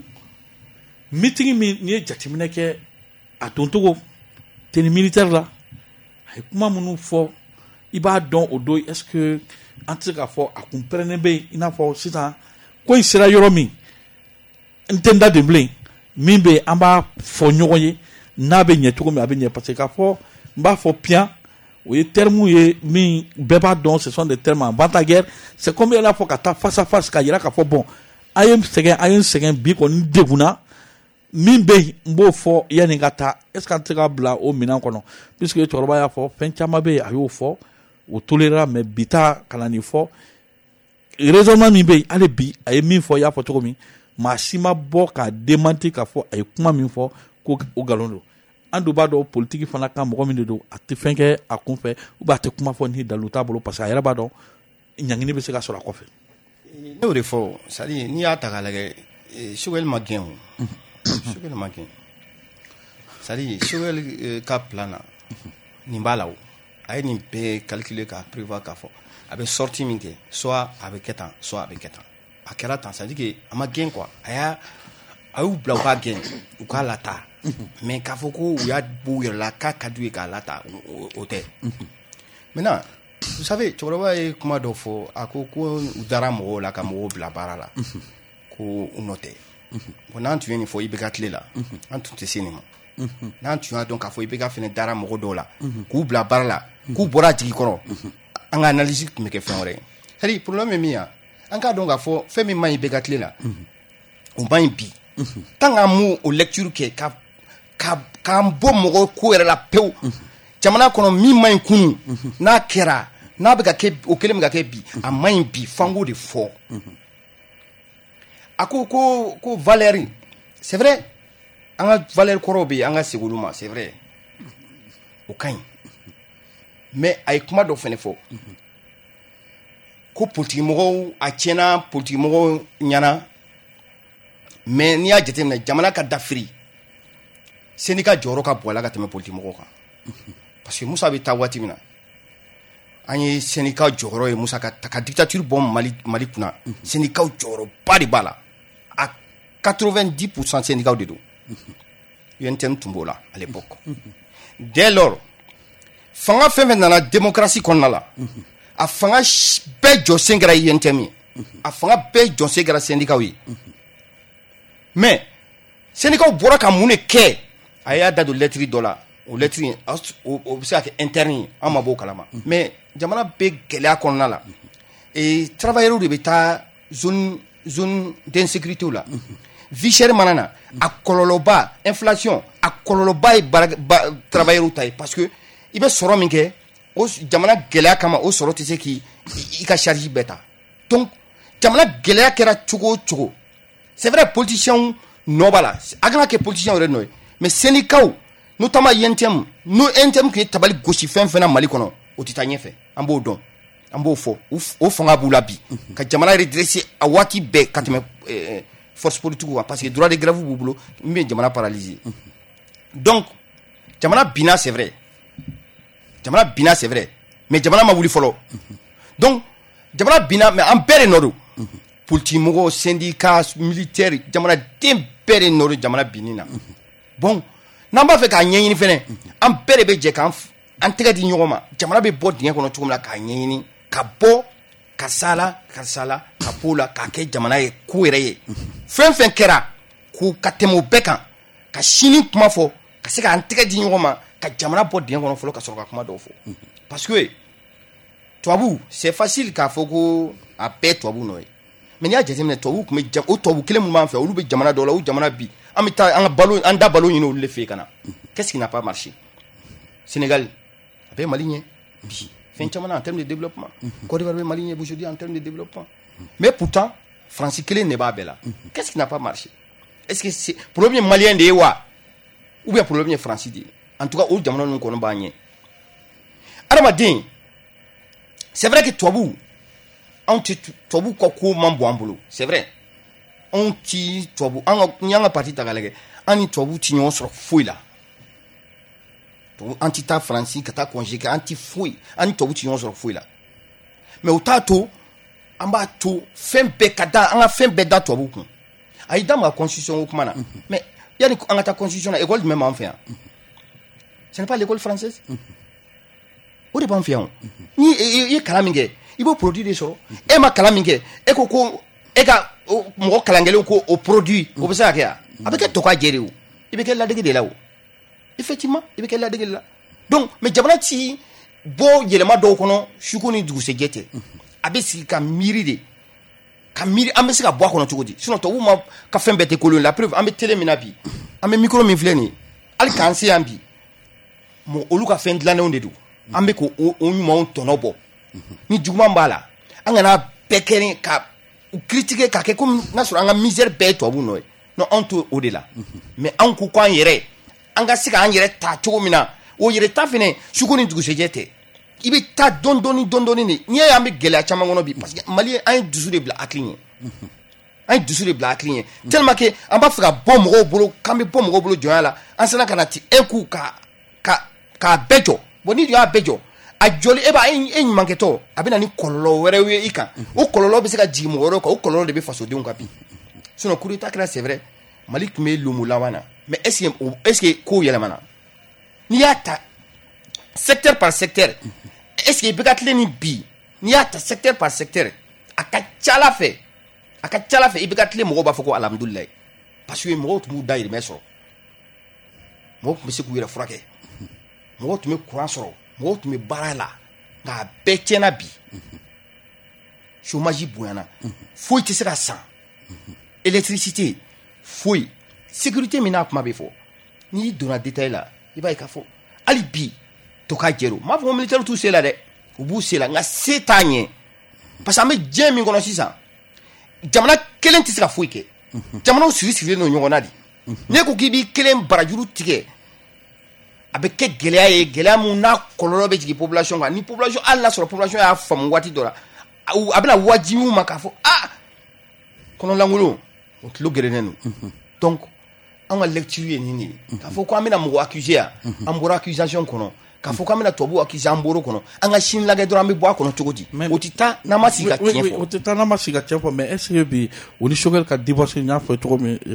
meeting min n'i ye jateminɛ kɛ a doncogo tenue militaire la a ye kuma minnu fɔ i b'a dɔn o don est ce que an tɛ se k'a fɔ a kun pɛrɛnnen bɛ yen i n'a fɔ sisan ko in sera yɔrɔ min n tɛ n da den bilen min bɛ yen an b'a fɔ ɲɔgɔn ye n'a bɛ ɲɛ cogo min a bɛ ɲɛ parce que k'a fɔ n b'a fɔ piyan o ye terme ye min bɛɛ b'a dɔn ce sont des termes en vente-à-guerre c'est comme i n'a fɔ ka taa face à face ka yira k'a fɔ bon a ye n sɛgɛn bi kɔni degunna min bɛ yen n b'o fɔ yanni ka taa est ce que an tɛ se ka bila o minɛn kɔnɔ puisque cɛkɔrɔba y'a fɔ fɛn caman bɛ yen a y'o fɔ o tolera mais bi ta ka na nin fɔ raisonnement min bɛ yen hali bi a ye min fɔ i y'a fɔ cogo min maa si ma bɔ k'a démenti k'a fɔ a ye kuma min fɔ ko o nkalon don an dun b'a dɔn politiki fana kan mɔgɔ min de don a tɛ fɛn kɛ a kun fɛ ou bien a tɛ kuma fɔ ni dalu t'a bolo parce que a yɛrɛ b'a dɔn ɲangini bɛ se ka sɔrɔ a kɔfɛ. ne y'o de fɔ c'est à dire n'i y'a ta k'a lajɛ Choguel ma gɛn o Choguel ma gɛn c'est à dire Choguel ka plan na nin b'a la o a ye nin bɛɛ calculer k'a prévoir k'a fɔ a bɛ sortie min kɛ soit a bɛ kɛ tan soit a bɛ kɛ tan a kɛra tan c'est à dire que a ma gɛn quoi a y'u bila u ka gɛn u k'a lataa mais k'a fɔ ko u y'a bɔ u yɛrɛ la k'a ka d'u ye k'a lataa o tɛ maintenant vous savez cɛkɔrɔba ye kuma dɔ fɔ a ko u dara mɔgɔw la ka mɔgɔw bila baara la ko u nɔ tɛ bon n'an tun ye nin fɔ i bɛ ka tile la an tun tɛ se nin ma n'an tun y'a dɔn k'a fɔ i bɛ ka fɛnɛ dara mɔgɔ dɔw la k'u bila baara la k'u bɔra a jigi kɔrɔ an ka analyse tun bɛ kɛ fɛn wɛrɛ ye c'est-à-dire problème ye min ye an k'a dɔn k'a fɔ fɛn min man ɲi bɛɛ ka tile la o man ɲi bi tant qu'an m'o o lecture kɛ k'an bɔ mɔgɔ ko yɛrɛ la pewu jamana kɔnɔ min man ɲi kunun n'a kɛra n'a bɛ ka kɛ o kelen bɛ ka kɛ bi a man ɲi bi f'an k'o de fɔ a ko valeur c'est vrai an ka valeur kɔrɔw bɛ yen an ka segin olu ma c'est vrai o ka ɲi mais a ye kuma dɔ fɛnɛ fɔ ko politikimɔgɔw a tiɲɛna politikimɔgɔw ɲɛna mais n'i y'a jateminɛ jamana ka dafiri syndicat jɔyɔrɔ ka bon a la ka tɛmɛ politikimɔgɔw kan parce que Musa bɛ taa waati min na an ye syndicat jɔyɔrɔ ye Musa ka dictature bɔ Mali kunna syndicat jɔyɔrɔba de b'a la a 90% syndicat de don UNTM tun b'o la à l'époque dès lors fanga fɛn fɛn nana démocratie kɔnɔna la a fanga bɛɛ jɔsen kɛra UNTM ye a fanga bɛɛ jɔsen kɛra syndicat ye mais syndicat bɔra ka mun de kɛ a y'a da don lettre dɔ la o lettre o bɛ se ka kɛ interne ye an ma b'o kalama mais jamana bɛ gɛlɛya kɔnɔna la travailleurs de bɛ taa zone d'insécurité la vie chère mana na a kɔlɔlɔba inflation a kɔlɔlɔba ye travailleurs ta ye parce que i bɛ sɔrɔ min kɛ o jamana gɛlɛya kama o sɔrɔ tɛ se k'i ka charge bɛɛ ta donc jamana gɛlɛya kɛra cogo o cogo c'est vrai politiciens nɔ b'a la a kana kɛ politiciens yɛrɛ nɔ ye mais syndicats notamment UNTM n'o UNTM tun ye tabali gosi fɛn fɛn na Mali kɔnɔ o tɛ taa ɲɛfɛ an b'o dɔn an b'o fɔ o fanga b'u la bi ka jamana redresser a waati bɛɛ ka tɛmɛ force politique kan parce que droit de grève b'u bolo min bɛ jamana paralyser donc jamana binna c'est vrai mais jamana ma wuli fɔlɔ donc jamana binna mais an bɛɛ de nɔ don politique mɔgɔw syndicat militaire jamanaden bɛɛ de nɔ don jamana binni na bon n'an b'a fɛ k'a ɲɛɲini fɛnɛ an bɛɛ de bɛ jɛ k'an tɛgɛ di ɲɔgɔn ma jamana bɛ bɔ dingɛ kɔnɔ cogo min na k'a ɲɛɲini ka bɔ karisa la ka b'o la k'a kɛ jamana ye ko yɛrɛ ye fɛn fɛn kɛra ka tɛmɛ o bɛɛ kan ka sini kuma fɔ ka se k'an tɛgɛ di ɲɔgɔn ma ka jamana bɔ dingɛ kɔnɔ fɔlɔ ka sɔrɔ ka kuma dɔw fɔ parce que tubabu c'est facile k'a fɔ ko a bɛɛ tubabu nɔ ye mais n'i y'a jateminɛ tubabu tun bɛ o tubabu kelen minnu b'an fɛ olu bɛ jamana dɔw la o jamana bi an bɛ taa an da balo ɲini olu de fɛ yen ka na qu'est-ce qui n'a pas marché Sénégal a bɛ Mali ɲɛ bi fɛn caman en termes de développement Côte d'Ivoire bɛ Mali ɲɛ aujourd'hui en termes de développement mais pourtant France kelen de b'a bɛɛ la qu'est-ce qui n'a pas marché est-ce que c'est problème malien de ye wa ou bien problème ye France de ye en tout cas o jamana ninnu kɔnɔ b'a ɲɛ adamaden c'est vrai que tubabu anw tɛ tubabu ka ko man bon an bolo c'est vrai anw ti tubabu n'i y'an ka parti ta k'a lajɛ an ni tubabu ti ɲɔgɔn sɔrɔ foyi la an ti taa Faransi ka taa congé kɛ an ti foyi an ni tubabu ti ɲɔgɔn sɔrɔ foyi la mais o t'a to an b'a to fɛn bɛɛ ka da an ka fɛn bɛɛ da tubabu kun a y'i da ma constitution ko kuma na mais yanni an ka taa constitution na école jumɛn b'an fɛ yan ce n'est pas l'école française o de b'an fɛ yan ni i ye kalan min kɛ i b'o produit de sɔrɔ e ma kalan min kɛ e ko e ka mɔgɔ kalan kelen ko o produit o bɛ se ka kɛ yan a bɛ kɛ tɔ ka jɛ de o i bɛ kɛ ladege de la o effectivement i bɛ kɛ ladege de la donc mais jamana ti bɔ yɛlɛma dɔw kɔnɔ suko ni dugusɛjɛ tɛ a bɛ sigi ka miiri de ka miiri an bɛ se ka bɔ a kɔnɔ cogo di sinon tubabu ma ka fɛn bɛɛ tɛ kolon la preuve an bɛ télé min na bi an bɛ micro min filɛ nin ye hali k'an se yan bi olu ka fɛn dilannenw de don an bɛ k'o ɲumanw tɔnɔ bɔ ni juguman b'a la an kana bɛɛ kɛ ka u critiquer k'a kɛ comme n'a sɔrɔ an ka misère bɛɛ ye tubabu nɔ ye non anw to o de la mais anw ko k'an yɛrɛ an ka se k'an yɛrɛ ta cogo min na o yɛrɛ ta fɛnɛ suko ni dugusɛjɛ tɛ i bɛ taa dɔɔni de n'i ye an bɛ gɛlɛya caman kɔnɔ bi parce que Mali an ye dusu de bila hakili ɲɛ tellement que an b'a fɛ ka bɔ mɔgɔw bolo k'an bɛ bɔ mɔgɔw bolo jɔnya la an sera ka na ti un coup k'a bɛɛ jɔ bon ni y'a bɛɛ jɔ a jɔli e ɲumankɛtɔ a bɛ na ni kɔlɔlɔ wɛrɛw ye i kan o kɔlɔlɔ bɛ se ka jigin mɔgɔ wɛrɛw kan o kɔlɔlɔ de bɛ fasodenw kan bi sinon coup d'état kɛra c'est vrai Mali tun bɛ lomo laban na mais est-ce que ko yɛlɛmana n'i y'a ta secteur par secteur est-ce que i bɛ ka tile ni bi n'i y'a ta secteur par secteur a ka ca ala fɛ i bɛ ka tile mɔgɔw b'a fɔ ko alhamdulilayi parce que mɔgɔw tun b'u dahirimɛ sɔrɔ mɔgɔw tun bɛ se k'u yɛrɛ furakɛ mɔgɔw tun bɛ courant sɔrɔ mɔgɔw tun bɛ baara la nka bɛɛ tiɲɛna bi chômage bonyana foyi tɛ se ka san électricité foyi sécurité min n'a kuma bɛ fɔ n'i donna détail la i b'a ye k'a fɔ hali bi to ka jɛro m'a fɔ ko militaire t'u se la dɛ u b'u se la nka se t'a ɲɛ parce que an bɛ diɲɛ min kɔnɔ sisan jamana kelen tɛ se ka foyi kɛ jamanaw siri-sirilen don ɲɔgɔn na de n'e ko k'i b'i kelen barajuru tigɛ a bɛ kɛ gɛlɛya ye gɛlɛya mun n'a kɔlɔlɔ bɛ jigin population kan ni population hali n'a sɔrɔ population y'a faamu waati dɔ la a bɛna wajibi u ma k'a fɔ kɔnɔlankolon o tulo gɛrɛnen don donc an ka lecture ye nin de ye k'a fɔ ko an bɛna mɔgɔ accuser yan an bɔra accusation kɔnɔ k'a fɔ k'an bɛna tubabu accuser an bɔr'o kɔnɔ an ka sini lajɛ dɔrɔn an bɛ bɔ a kɔnɔ cogo di o tɛ taa n'an ma sigi ka tiɲɛ fɔ o tɛ taa n'an ma sigi ka tiɲɛ fɔ mais est ce que bi o ni Choguel ka divorce n y'a fɔ cogo min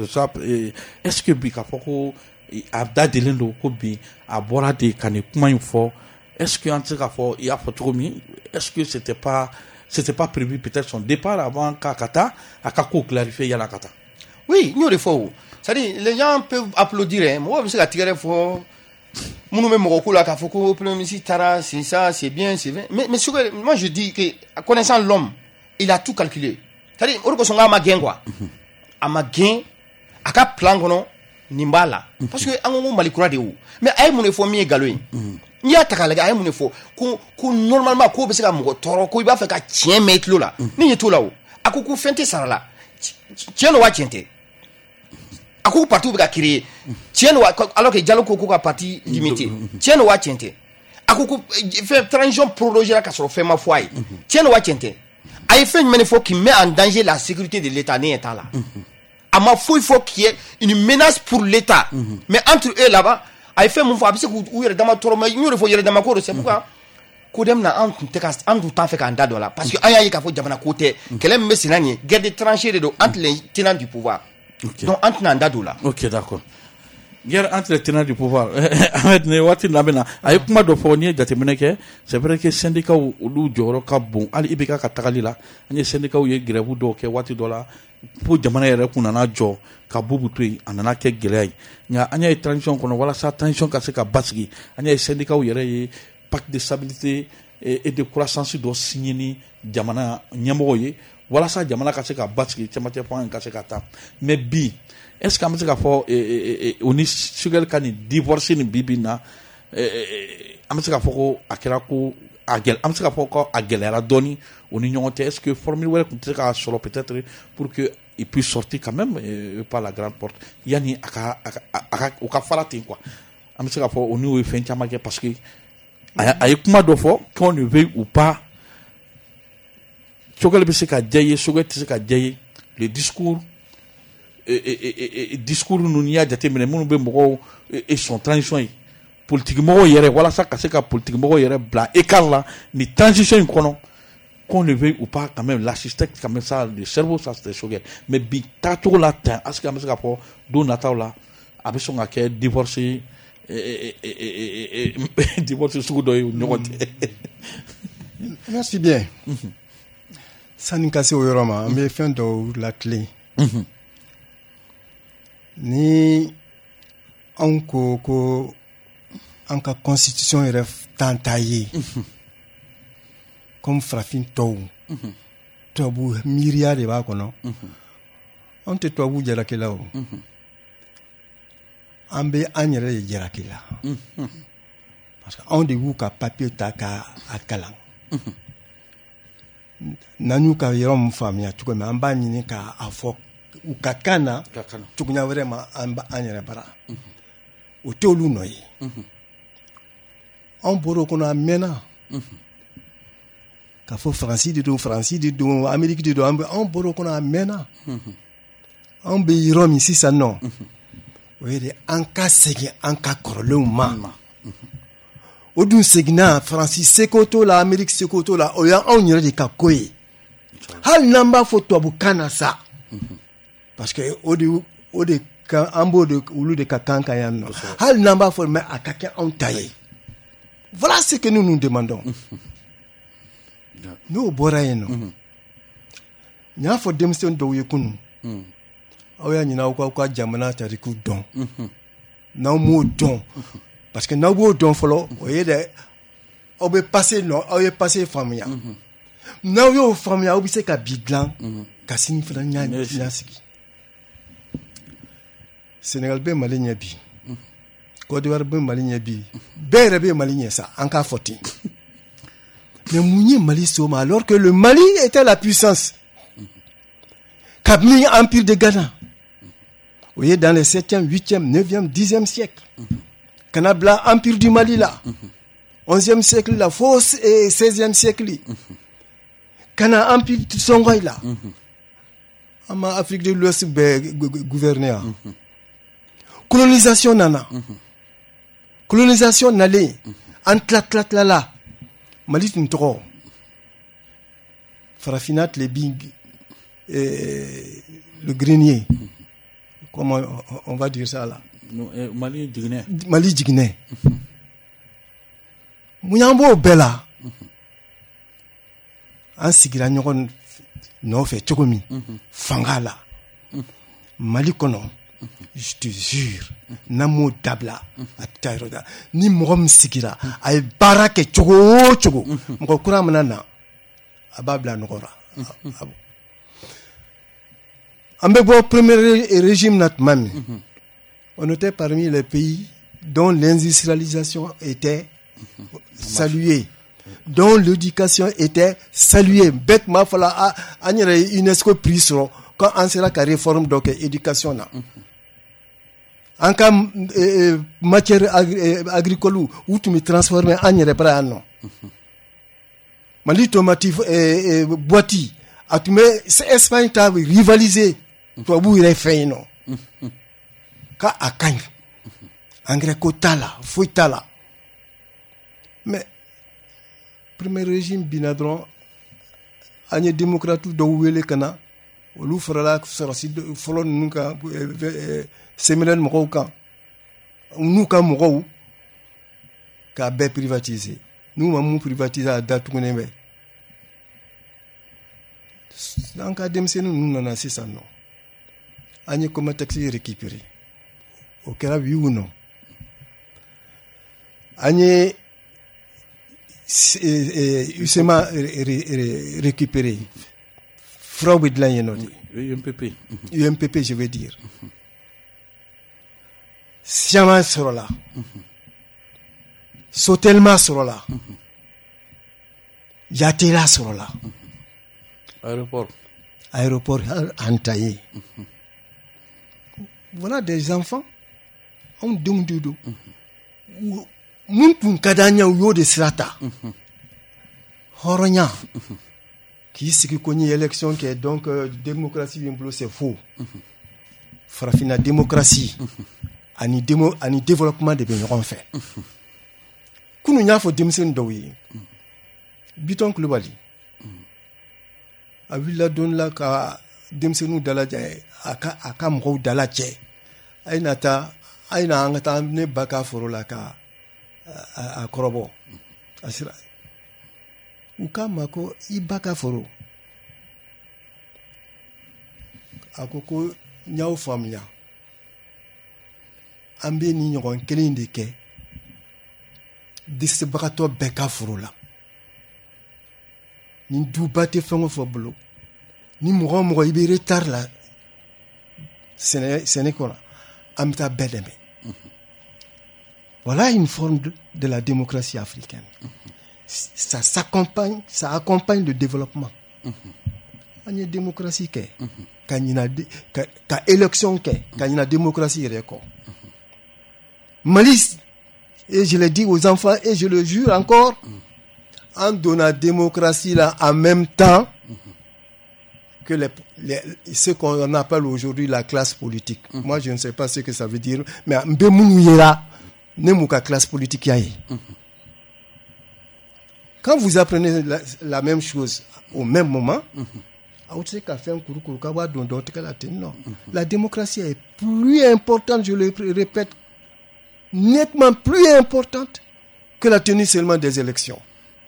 est ce que bi k'a fɔ ko a dadelen don ko bi a bɔra de ka nin kuma in fɔ est ce que an tɛ se k'a fɔ i y'a fɔ cogo min est ce que c'était pas prévu peut-être son départ avant k'a ka taa a ka ko clarifier yala ka taa oui n y'o de fɔ o c'est-à-dire les gens peuvent applaudir mɔgɔ bɛ se ka tigɛrɛ fɔ minnu bɛ mɔgɔ ko la k'a fɔ ko premier ministre taara c'est ça c'est bien mais Choguel moi je dis que connaissant l'homme il a tout calculé c'est-à-dire o de kosɔn k'a ma gɛn quoi a ma gɛn a ka plan kɔnɔ nin b'a la parce que an ko Mali kura de o mais a ye mun de fɔ min ye nkalon ye n'i y'a ta k'a lajɛ a ye mun de fɔ ko normalement k'o bɛ se ka mɔgɔ tɔɔrɔ ko i b'a fɛ ka tiɲɛ mɛn i tulo la ni ɲɛ t'o la o a ko fɛn tɛ sara la tiɲɛ don wa tiɲɛ tɛ a ko parti bɛ ka créer tiɲɛ don wa alors que Diallo ko ka parti limité tiɲɛ don wa tiɲɛ tɛ a ko fɛn transition prolongée la ka sɔrɔ fɛn ma fɔ a ye tiɲɛ don wa tiɲɛ tɛ a ye fɛn jumɛn de fɔ qui met en danger la sécurité de l'État ne ɲɛ t'a la a ma foyi fɔ qu'il y ait une menace pour l'État mais entre eux là-bas a ye fɛn mun fɔ a bɛ se k'u yɛrɛ dama tɔɔrɔ mais n y'o de fɔ yɛrɛ dama ko don c'est pourquoi ko dem na an tun t'an fɛ k'an da dɔ la parce que an y'a ye k'a fɔ jamana ko tɛ kɛlɛ min bɛ sen na nin ye guerre de tranchées de don entre les tenants du pouvoir donc an tɛna an da don la ok d'accord guerre entre les tenants du pouvoir Ahmed ne waati labɛn na a ye kuma dɔ fɔ n'i ye jateminɛ kɛ c'est vrai que syndicats olu jɔyɔrɔ ka bon hali IBK ka tagali la an ye syndicats ye grève dɔw kɛ waati dɔ la po jamana yɛrɛ kun nana jɔ ka bubu to yen a nana kɛ gɛlɛya ye nka an y'a ye transition kɔnɔ walasa transition ka se ka basigi an y'a ye syndicats yɛrɛ ye pacte de stabilité et de croissance dɔ signé ni jamana ɲɛmɔgɔ ye walasa jamana ka se ka basigi cɛmancɛ fanga ka se ka taa mais bi est ce que an bɛ se k'a fɔ o ni Choguel ka nin divorce nin bi na an bɛ se k'a fɔ ko a kɛra ko an bɛ se k'a fɔ ko a gɛlɛyara dɔɔni o ni ɲɔgɔn cɛ est ce que formule wɛrɛ tun tɛ se k'a sɔrɔ peut-être pour que il puisse sortir quand même par la grande porte yanni o ka fara ten quoi an bɛ se k'a fɔ o n'o ye fɛn caman kɛ parce que a ye kuma dɔ fɔ qu'on ne veuille ou pas Choguel bɛ se ka diya ye Choguel tɛ se ka diya ye le discours discours ninnu n'i y'a jateminɛ minnu bɛ mɔgɔw sɔn transition ye politique mɔgɔw yɛrɛ walasa ka se ka politique mɔgɔw yɛrɛ bila écart la ni transition in kɔnɔ qu'on ne veuille ou pas quand même l'architecte quand même ça le cerveau ça c'était Choguel mais bi taacogo la tan est-ce que an bɛ se ka fɔ don nataw la a bɛ sɔn ka kɛ divorce divorce sugu dɔ ye o ɲɔgɔn tɛ. Merci bien. Sani ka se o yɔrɔ ma an bɛ fɛn dɔw latilen ni anw ko an ka constitution yɛrɛ tan t'a ye comme farafin tɔw tubabu miiriya de b'a kɔnɔ anw tɛ tubabu jalaki la o an bɛ an yɛrɛ de jalaki la parce que anw de b'u ka papier ta k'a kalan n'an y'u ka yɔrɔ min faamuya cogo min an b'a ɲini k'a fɔ u ka kan na cogoya wɛrɛ ma an yɛrɛ bara o tɛ olu nɔ ye anw bɔra o kɔnɔ a mɛnna k'a fɔ faransi de don ameriki de don anw bɔra o kɔnɔ a mɛnna anw bɛ yɔrɔ min sisan nɔ o ye de an ka segin an ka kɔrɔlenw ma o dun seginna faransi seko t'o la ameriki seko t'o la o y'anw yɛrɛ de ka ko ye hali n'an b'a fɔ tubabukan na sa parce que o de kan an b'o de olu de ka kan yan nɔ hali n'an b'a fɔ mais a ka kɛ anw ta ye voilà ce que nous demandons n'o bɔra yen nɔ n y'a fɔ denmisɛn dɔw ye kunun aw y'a ɲini aw ka jamana tariku dɔn n'aw m'o dɔn parce que n'aw b'o dɔn fɔlɔ o ye dɛ aw bɛ passer non aw ye passer faamuya n'aw y'o faamuya aw bɛ se ka bi dilan ka sini fana ɲa sigi Sénégal bɛ Mali ɲɛ bi Côte d'Ivoire bɛ Mali ɲɛ bi bɛɛ yɛrɛ bɛ Mali ɲɛ sa an k'a fɔ ten mais mun ye Mali s'o ma alors que le Mali était la puissance kabini empire de Ghana o ye dans les 7e 8e 9e 10e siècle kana bila empire du Mali la 11e siècle la fo 16e siècle kana empire Songhai la ama Afrique de l'Ouest bɛ gouverner colonisation nana colonisation nalen an tila la Mali tun tɔgɔ Farafina Tlebi le grenier comment on va dire ça là Mali jiginɛ mun y'an b'o bɛɛ la an sigira ɲɔgɔn nɔfɛ cogo min fanga la Mali kɔnɔ je te jure n'an m'o dabila a tɛ taa yɔrɔ la ni mɔgɔ min sigira a ye baara kɛ cogo o cogo mɔgɔ kura mana na a b'a bila nɔgɔ la an bɛ bɔ premier régime na tuma min on était parmi les pays dont l'industrialisation était saluée dont l'éducation était saluée bɛɛ tun b'a fɔ la an yɛrɛ ye UNESCO prix sɔrɔ quand an sera ka réforme dɔ kɛ éducation na an ka matière agricole u tun bɛ transformer an yɛrɛ bara yan nɔ Mali tomati boîte a tun bɛ Espagne ta rivaliser tubabu yɛrɛ fɛ yen nɔ ka a ka ɲi engrais ko t'a la foyi t'a la mais premier régime binna dɔrɔn an ye démocrate dɔw wele ka na olu farala sɔrɔsi fɔlɔ ninnu kan Seminel mɔgɔw kan n'u ka mɔgɔw k'a bɛɛ privatiser n'u ma mun privatiser a datugunen bɛ an ka denmisɛnnin ninnu nana sisan nɔ an ye Comatex récupérer o kɛra oui ou non an ye UCEMA récupérer furaw bɛ dilan yen nɔ de UMPP je veux dire Siama sɔrɔla Sotelma sɔrɔla Yatela sɔrɔla aéroport Antaye voilà des enfants anw denw de don mun tun ka d'an ye u y'o de sira ta hɔrɔnya k'i sigi ko n ye élection kɛ donc démocratie bɛ n bolo c'est faux farafina démocratie ani développement de bɛ ɲɔgɔn fɛ kunun y'a fɔ denmisɛnnin dɔw ye Biton Kulubali a wulila don la ka denmisɛnninw dalajɛ a ka mɔgɔw dalajɛ a ye na an ka taa ne ba ka foro la ka a kɔrɔbɔ a sira u k'a ma ko i ba ka foro a ko n y'aw faamuya an bɛ ni ɲɔgɔn kelen de kɛ dɛsɛbagatɔ bɛɛ ka foro la ni duba tɛ fɛn o fɛn bolo ni mɔgɔ o mɔgɔ i bɛ retard la sɛnɛ kɔnɔ an bɛ taa bɛɛ dɛmɛ voilà une forme de la démocratie africaine ça accompagne le développement an ye démocratie kɛ ka élection kɛ ka ɲina démocratie yɛrɛ kɔ Mali, et je le dis aux enfants et je le jure encore, en donnant la démocratie là en même temps que ce qu'on appelle aujourd'hui la classe politique. Moi, je ne sais pas ce que ça veut dire, mais la classe politique. Quand vous apprenez la même chose au même moment, la démocratie est plus importante, je le répète, nettement plus importante que la tenue seulement des élections.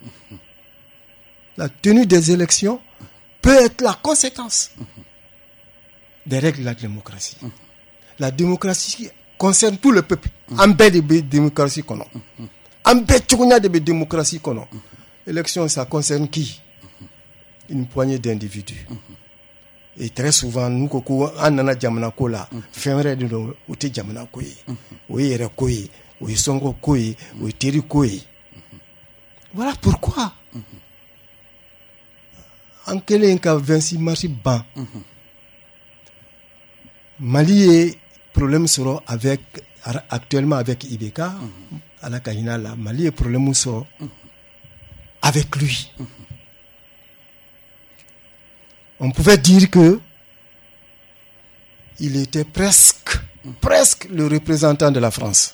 La tenue des élections peut être la conséquence des règles de la démocratie. La démocratie concerne tout le peuple. En bas de démocratie qu'on a. En bétounia de démocratie qu'on a. Élection, ça concerne qui? Une poignée d'individus. Et très souvent, nous, koko, anana jamana kola, fenre de no, uti jamana koi, oui, era koi, oui, songo koi, oui, teri koi. Voilà pourquoi. En quel cas, Vinci Marchi ban. Mali est problème sera avec, actuellement avec Ibeka, à la Kahina, là, Mali est problème sera avec lui. On pouvait dire que il était presque le représentant de la France.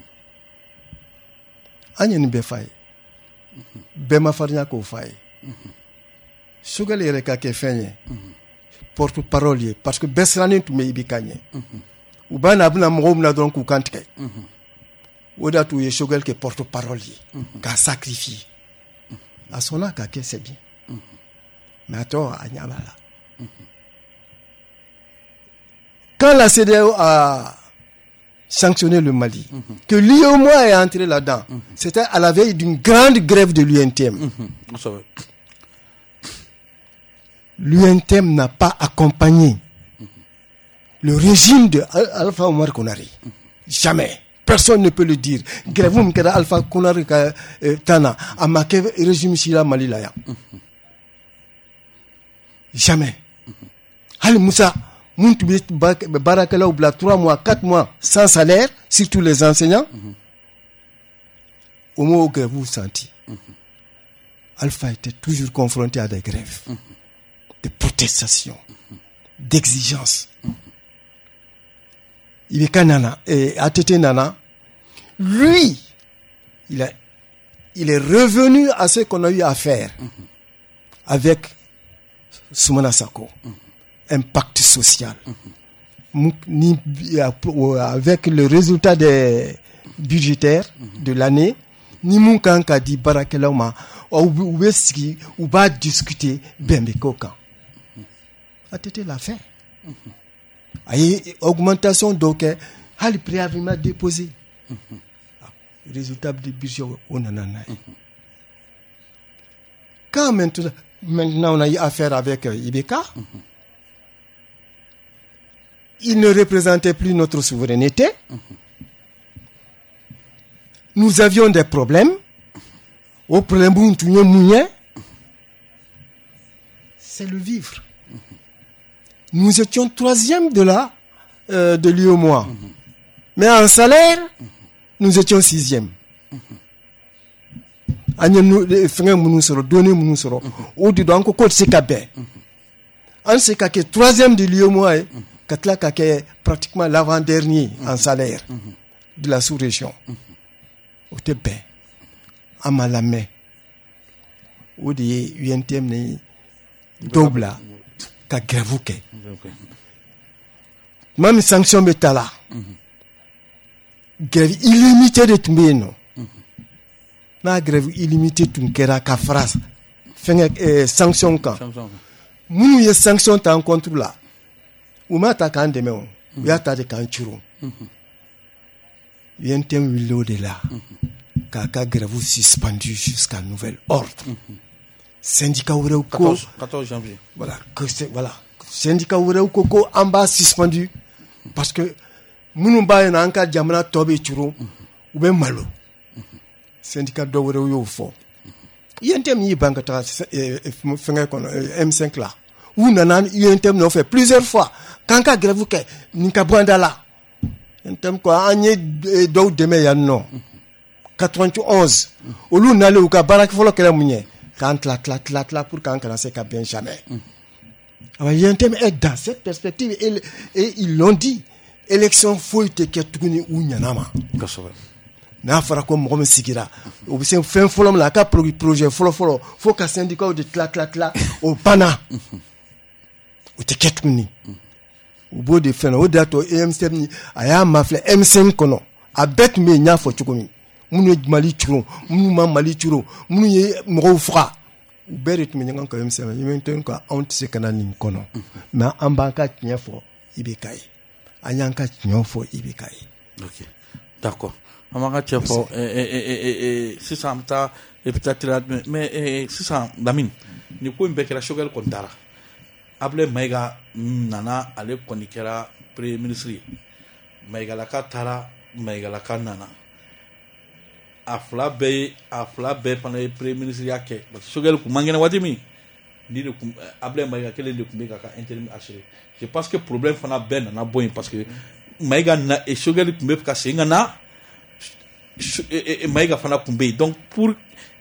Agnen Befay, Bema Farnia Kofay, Sugal Ereka Kefenye, porte-parole, parce que Besranin tu me ibikanye. Uban abna mrom na donc ou kantke. Oda tu ye Sugal qui porte-parole, qu'a sacrifié. À son âge, c'est bien. Mais attends, quand la CEDEAO a sanctionné le Mali, que l'UEMOA est entré là-dedans, c'était à la veille d'une grande grève de l'UNTM. L'UNTM n'a pas accompagné le régime de Alpha Omar Konari. Jamais. Personne ne peut le dire. Grève Alpha Konari Tana a marqué le régime Sila Mali Laya. Jamais. Hal Moussa, Mountoubé Barakala ou 3 mois, 4 mois sans salaire, surtout les enseignants. Au moment où vous senti. Alpha était toujours confronté à des grèves, de protestations, d'exigences. Il est Nana et ATT Nana, lui, il est revenu à ce qu'on a eu à faire avec Soumana Sako, impact social. Avec le résultat des budgétaires de l'année, ni mon kanka di barakelauma ou va discuter bien de coca. A été la fin. Aïe, augmentation donc, a le préavis m'a déposé. Résultat du budget on en a. Quand maintenant on a eu affaire avec Ibeka, il ne représentait plus notre souveraineté. Nous avions des problèmes. Au problème, c'est le vivre. Nous étions 3e de l'UEMOA. Mais en salaire, nous étions 6e. On sait que 3e de l'UEMOA est pratiquement l'avant-dernier en salaire de la sous-région. Au Tébé, à Malamé, où des UNTM ne double qu'à Gravouke. Même sanction métala. Grève illimitée de Tumbeno. Na grève illimitée de Tunkera ka phrase. Sanction quand. Mou y sanction ta en contre là. Ou ma ta kan de me. Ou ya ta de kan churu. UNTM willo de là. Kaka grève suspendu jusqu'à nouvel ordre. Syndicat Oureu Koko 14 janvier. Voilà, syndicat Oureu Koko en bas suspendu parce que Mounouba et Nanka Djamana Tobe Churu ou bien Malo. Syndicat d'Oureu yo fo. UNTM yi bankata M5 là. Ou nanan UNTM n'a fait plusieurs fois. Kanka grève ke Ninka Brandala. UNTM quoi anye do deme ya non. 91. Olu nale ou ka barak folo kele munye. Quand la pour quand on sait qu'à bien jamais. Alors, il y a un thème dans cette perspective et ils l'ont dit. Élection faut être qu'est-ce ou nyanama. Na fera comme Mohamed Sigira. Ou bien fin folom la ka projet follow faut qu'un syndicat de tla au pana. Ou te qu'est-ce au bout de fin au dato EMC ni aya mafle M5 kono. A bet me nya fo chukumi. Munu Mali churo, munu Mali churo, munu ye mro fra. U beret me nyanga comme ça, il maintenant quoi on se kanani kono. Mais en banka tiens fo ibekai. Anyanka tiens fo ibekai. OK. D'accord. amaka chefo sisan ta peut-être mais sisan Lamine ni ko mbe kɛra Choguel kontara Ablaye Mayiga nana ale kɔni kɛra premier ministre ye Mayiga laka taara Mayiga laka nana a fila bɛɛ fana ye premier ministre ya kɛ parce que Choguel kun man kɛnɛ waati min ni de kun Ablaye Mayiga kelen de kun bɛ ka intérim assurer je pense que problème fana bɛɛ nana bɔ yen parce que Mayiga na Choguel kun bɛ ka segin ka na Mayiga fana kun bɛ yen donc pour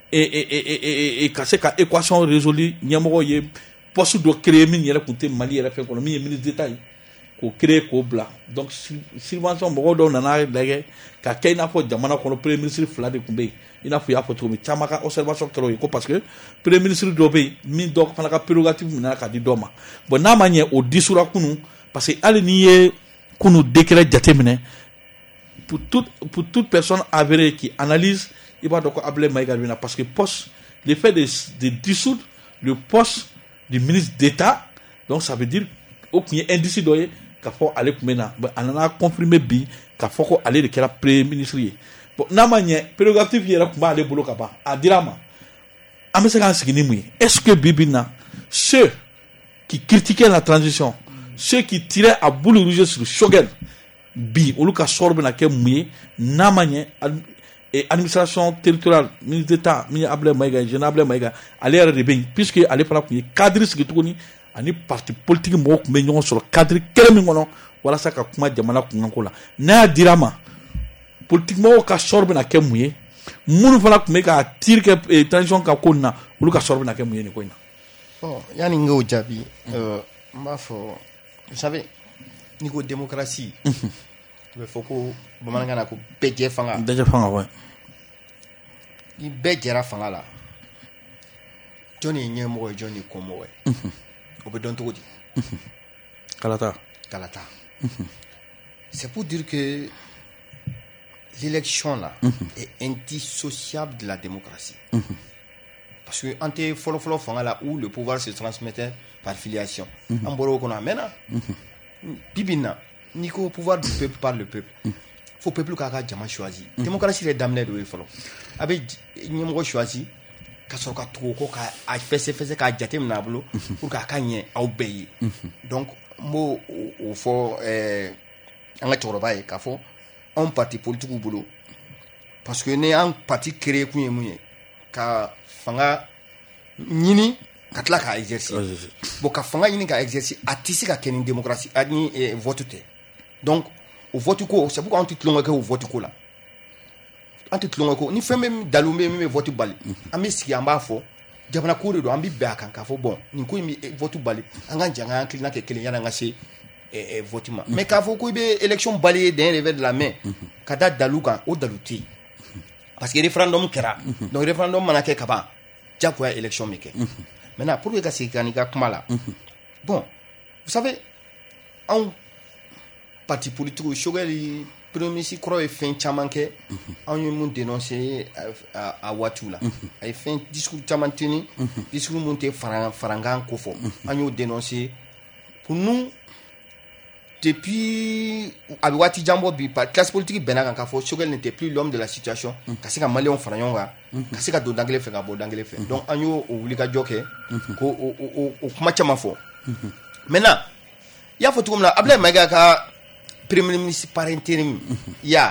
ka se ka équation résolue ɲɛmɔgɔ ye poste dɔ créer min yɛrɛ kun tɛ Mali yɛrɛ fɛ kɔnɔ min ye ministre d'état ye k'o créer k'o bila donc subvention mɔgɔw dɔw nana lajɛ ka kɛ i n'a fɔ jamana kɔnɔ premier ministre fila de kun bɛ yen i n'a fɔ i y'a fɔ cogo min caman ka observation kɛra o ye ko parce que premier ministre dɔ bɛ yen min dɔ fana ka prérogative minɛ ka di dɔ ma bon n'a ma ɲɛ o disura kunun parce que hali n'i ye kunu décret jateminɛ pour toute personne avérée qui analyse il va donc Ablaye Mayiga bɛna parce que poste le fait de dissoudre le poste du ministre d'État donc ça veut dire au kun ye indice dɔ ye k'a fɔ ale kun bɛ na a nana confirmer bi k'a fɔ ko ale de kɛra premier ministre ye bon n'a ma ɲɛ prérogative yɛrɛ kun b'ale bolo ka ban a dira ma an bɛ se k'an sigi ni mun ye est-ce que bi bi in na ceux qui critiquaient la transition ceux qui tiraient à boule rouge sur Choguel bi olu ka sɔrɔ bɛna kɛ mun ye n'a ma ɲɛ administration territoriale ministre d'État min ye Ablaye Mayiga général Ablaye Mayiga ale yɛrɛ de bɛ yen puisque ale fana kun ye cadre sigi tuguni ani parti politique mɔgɔw kun bɛ ɲɔgɔn sɔrɔ cadre kelen min kɔnɔ walasa ka kuma jamana kunkanko la n'a y'a dira ma politique mɔgɔw ka sɔrɔ bɛna kɛ mun ye minnu fana kun bɛ ka tiri kɛ transition ka ko nin na olu ka sɔrɔ bɛna kɛ mun ye nin ko in na. bon yanni n k'o jaabi n b'a fɔ vous savez n'i ko démocratie u bɛ fɔ ko bamanankan na ko bɛɛ jɛ fanga. bɛɛ jɛ fanga ouais. ni bɛɛ jɛra fanga la jɔn ye ɲɛmɔgɔ ye jɔn ye kɔmɔgɔ ye o bɛ dɔn cogo di. kalata. c'est pour dire que l'élection là est indissociable de la démocratie. Parce que an tɛ fɔlɔ fanga la où le pouvoir se transmettait par filiation an bɔra o kɔnɔ a mɛnna bibi in na n'i ko pouvoir du peuple par le peuple fo peuple k'a ka jama choisi démocratie yɛrɛ daminɛ de y'o ye fɔlɔ a bɛ ɲɛmɔgɔ choisi ka sɔrɔ ka tugu ko k'a fɛsɛfɛsɛ k'a jate minɛ a bolo pour k'a ka ɲɛ aw bɛɛ ye donc n b'o o fɔ an ka cɛkɔrɔba ye k'a fɔ anw parti politique bolo parce que ne an parti créé kun ye mun ye ka fanga ɲini ka tila k'a exercer bon ka fanga ɲini k'a exercer a tɛ se ka kɛ ni démocratie ni vote tɛ donc o vote ko c'est pourquoi an tɛ tulonkɛ kɛ o vote ko la an tɛ tulonkɛ ko ni fɛn bɛ dalu bɛ min bɛ vote bali an bɛ sigi an b'a fɔ jamana ko de don an bɛ bɛn a kan k'a fɔ bon nin ko in bɛ vote bali an ka jan an hakilina kɛ kelen yanni an ka se vote ma mais k'a fɔ ko i bɛ élection bali d'un revers de la main ka da dalu kan o dalu tɛ yen parce que référendum kɛra donc référendum mana kɛ ka ban jagoya élection bɛ kɛ maintenant pour que ka segin ka n'i ka kuma la bon vous savez anw parti politique Choguel premier ministre kɔrɔ ye fɛn caman kɛ anw ye mun dénoncer a waatiw la a ye fɛn discours caman tenu discours mun tɛ farankan ko fɔ an y'o dénoncer pour nous depuis a bɛ waati jan bɔ bi classe politique bɛnna kan k'a fɔ Choguel n'était plus l'homme de la situation ka se ka maliyɛnw fara ɲɔgɔn kan ka se ka don dangelen fɛ ka bɔ dangelen fɛ donc an y'o wulikajɔ kɛ ko o kuma caman fɔ maintenant i y'a fɔ cogo min na Ablaye Mayiga ka premier ministre par intérim ya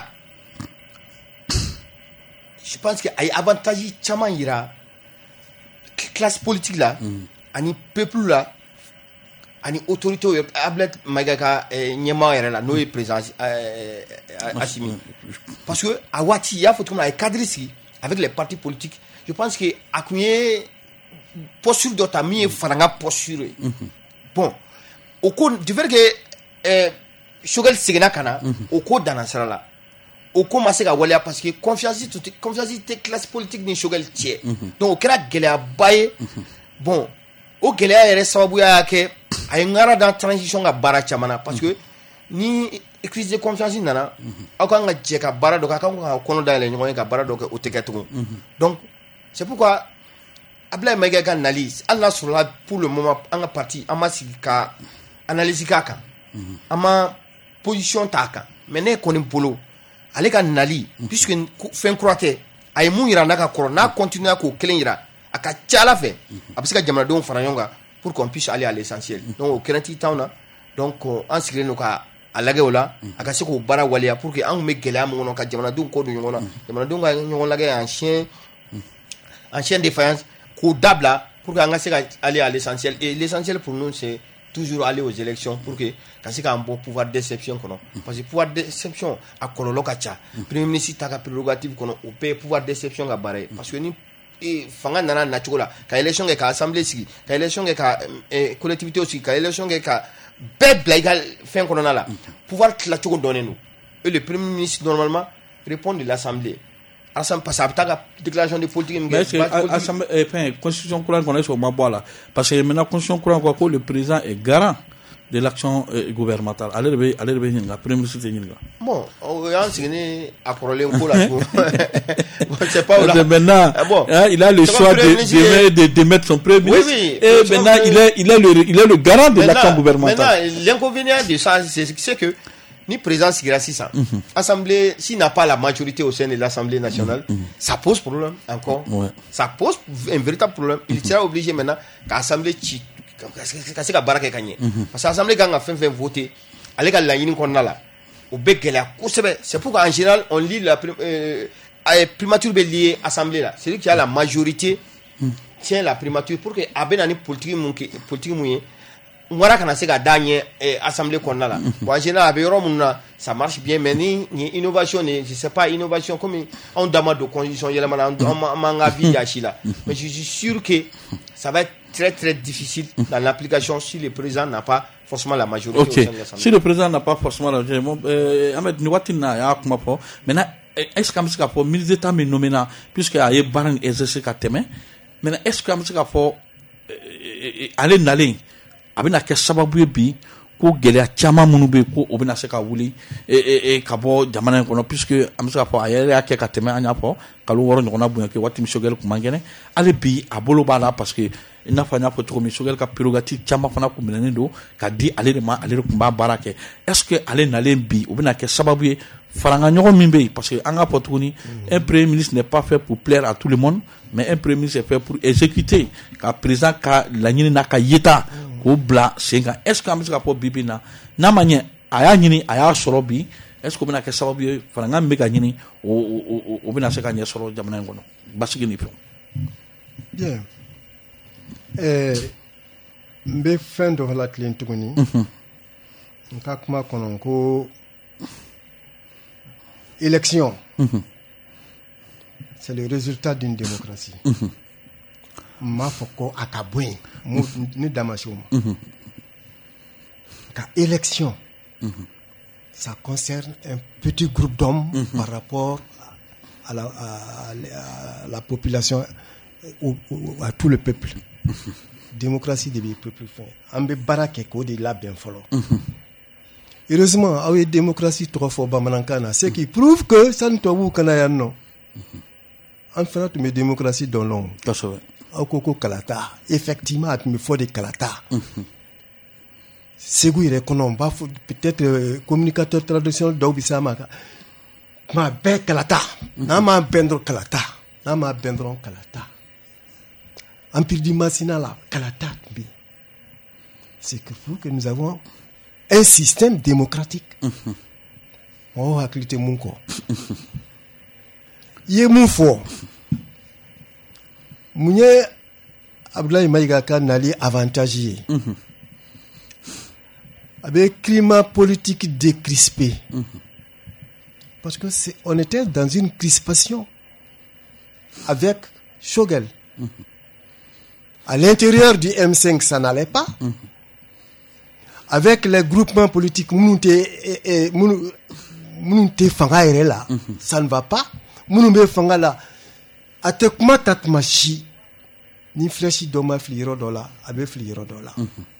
je pense que a ye avantage caman yira classe politique la ani peuple la ani autorité yɛrɛ Ablaye Mayiga ka ɲɛmaa yɛrɛ la n'o ye président Assimi parce que a waati i y'a fɔ cogo min na a ye cadre sigi avec les partis politiques je pense que a kun ye posture dɔ ta min ye faranga posture ye bon o ko du fait que Choguel seginna ka na o ko danna sira la o ko ma se ka waleya parce que confiance tɛ classe politique ni Choguel cɛ donc o kɛra gɛlɛyaba ye bon o gɛlɛya yɛrɛ sababuya y'a kɛ a ye ŋara dans transition ka baara caman na parce que ni crise de confiance nana aw kan ka jɛ ka baara dɔ kɛ a kan ka kɔnɔ dayɛlɛ ɲɔgɔn ye ka baara dɔ kɛ o tɛ kɛ tugun donc c'est pourquoi Ablaye Mayiga ka nali hali n'a sɔrɔla pour le moment an ka parti an ma sigi ka analyse k'a kan an ma position t'a kan mais ne kɔni bolo ale ka nali puisque fɛn kura tɛ a ye mun yira n'a ka kɔrɔ n'a continue k'o kelen yira a ka ca ala fɛ a bɛ se ka jamanadenw fara ɲɔgɔn kan pour qu'on puisse aller à l'essentiel donc o kɛra ti t'anw na donc an sigilen don ka a lagɛ o la a ka se k'o baara waleya pour que an kun bɛ gɛlɛya mun kɔnɔ ka jamanadenw kɔ don ɲɔgɔn na jamanadenw ka ɲɔgɔn lagɛ en chien défaillance k'o dabila pour que an ka se ka aller à l'essentiel et l'essentiel pour nous c'est toujours aller aux élections pour que ka se k'an bɔ pouvoir d'exception kɔnɔ parce que pouvoir d'exception a kɔlɔlɔ ka ca premier ministre ta ka prérogative kɔnɔ o bɛɛ ye pouvoir d'exception ka baara ye parce que ni fanga nana nacogo la ka élection kɛ ka assemblée sigi ka élection kɛ ka collectivité sigi ka élection kɛ ka bɛɛ bila i ka fɛn kɔnɔna la pouvoir tilacogo dɔnnen don et le premier ministre normalement répond de l'assemblée parce que a bɛ taa ka déclaration de politique min kɛ constitution kura kɔnɔ est-ce que o ma bɔ a la parce que maintenant constitution kura ko le président est garant de l'action gouvernementale ale de bɛ ɲininka premier ministre tɛ ɲininka. Bon o y'an sigi ni a kɔrɔlen ko la c'est pas là. Maintenant il a le choix de démettre son premier ministre et maintenant il est le garant de l'action gouvernementale. Maintenant l'inconvénient de ça c'est que ni président sigira sisan assemblée s'il n'a pas la majorité au sein de l'Assemblée nationale ça pose problème encore ça pose un véritable problème il sera obligé maintenant qu'assemblée ci ka se ka baara kɛ ka ɲɛ parce que assemblée kan ka fɛn fɛn voter ale ka laɲini kɔnɔna la o bɛ gɛlɛya kosɛbɛ c'est pourquoi en général on lit la primature bɛ lié assemblée la celui qui a la majorité tient la primature pour que a bɛ na ni politique mun ye ngara kana se ka da ɲɛ assemblée kɔnɔna la bon en général a bɛ yɔrɔ mun na ça marche bien mais ni innovation ni je sais pas innovation comme anw da ma don constitution yɛlɛma na an m'an ka vie yasi la mais je suis sûr que ça va être très très difficile dans l'application si le président n'a pas forcément la majorité au sein de l'Assemblée. Si le président n'a pas forcément la majorité, Ahmed ni waati na y'a kuma fɔ maintenant est-ce que an bɛ se k'a fɔ ministre d'État min nommé na puisque a ye baara in exercer ka tɛmɛ maintenant est-ce que an bɛ se k'a fɔ ale nalen a bɛna kɛ sababu ye bi ko gɛlɛya caman minnu bɛ yen ko o bɛna se ka wuli ka bɔ jamana in kɔnɔ puisque an bɛ se k'a fɔ a yɛrɛ y'a kɛ ka tɛmɛ an y'a fɔ kalo 6 ɲɔgɔnna bonya kɛ waati min Sogɛl kun man kɛnɛ hali bi a bolo b'a la parce que i n'a fɔ an y'a fɔ cogo min Sogɛl ka prérogative caman fana kun minɛnen don ka di ale de ma ale de kun b'a baara kɛ est-ce que ale nalen bi o bɛna kɛ sababu ye faranga ɲɔgɔn min bɛ yen parce que an ka fɔ tuguni un premier ministre n'est pas fait pour plaire à tout le monde mais un premier ministre est fait pour exécuter ka président ka laɲini n'a ka yeta k'o bila sen kan est-ce que an bɛ se ka fɔ bi na n'a ma ɲɛ a y'a ɲini a y'a sɔrɔ bi est-ce que o bɛna kɛ sababu ye faranga min bɛ ka ɲini o bɛna se ka ɲɛ sɔrɔ jamana in kɔnɔ basigi ni fɛn. Bien n bɛ fɛn dɔ la tilen tuguni n ka kuma kɔnɔ ko élection c'est le résultat d'une démocratie. M'a fɔ ko a ka bɔ yen ni damasiw ma ka élection ça concerne un petit groupe d'hommes par rapport à la population à tout le peuple. Démocratie de peuple fin an bɛ baara kɛ k'o de labɛn fɔlɔ. Heureusement aw ye démocratie tɔgɔ fɔ bamanankan na ce qui prouve que sani tubabuw kana yan nɔ an fana tun bɛ démocratie dɔn lɔn. Kosɛbɛ. Aw ko ko kalata effectivement a tun bɛ fɔ de kalata. Segu yɛrɛ kɔnɔ n b'a fɔ peut-être communicateur traditionnel dɔw bɛ s'a ma kuma bɛɛ kalata n'an m'a bɛn dɔrɔn kalata n'an m'a bɛn dɔrɔn kalata. Empire du Massina la kalata tun bɛ yen. C'est que nous avons un système démocratique. Mɔgɔw hakili tɛ mun kɔ. I ye mun fɔ mun ye Abdoulaye Mayiga ka nali avantage ye. A bɛ climat politique décrispé. Parce que on était dans une crispation avec Sogɛl. À l'intérieur du M5 ça n'allait pas. Avec les groupements politiques minnu tɛ fanga yɛrɛ la ça ne va pas. Minnu bɛ fanga la a tɛ kuma ta tuma si ni flèche dɔ ma fili yɔrɔ dɔ la a bɛ fili yɔrɔ dɔ la.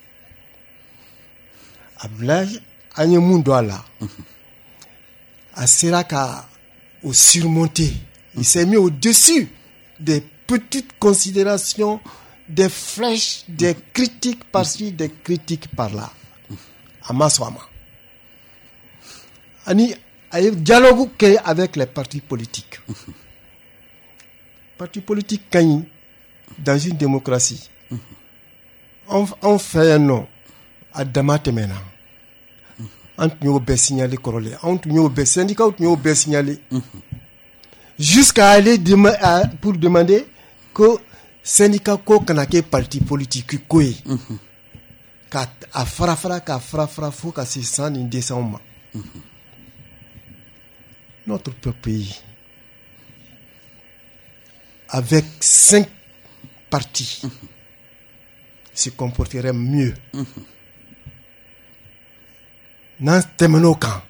Abdoulaye an ye mun dɔn a la a sera ka o surmonter. Il s'est mis au-dessus des petites considérations, des flèches, des critiques par-ci, des critiques par-là. Ama swama ani ay dialogue avec les partis politiques. Partis politiques quand dans une démocratie on fait un nom à Damate maintenant. On nous a signalé corolé, on nous a syndicat, on nous a signalé jusqu'à aller pour demander que syndicat ko kanake parti politique ko ka a fara faut que c'est ça en décembre. Notre pays avec 5 partis se comporterait mieux. Dans ce cas,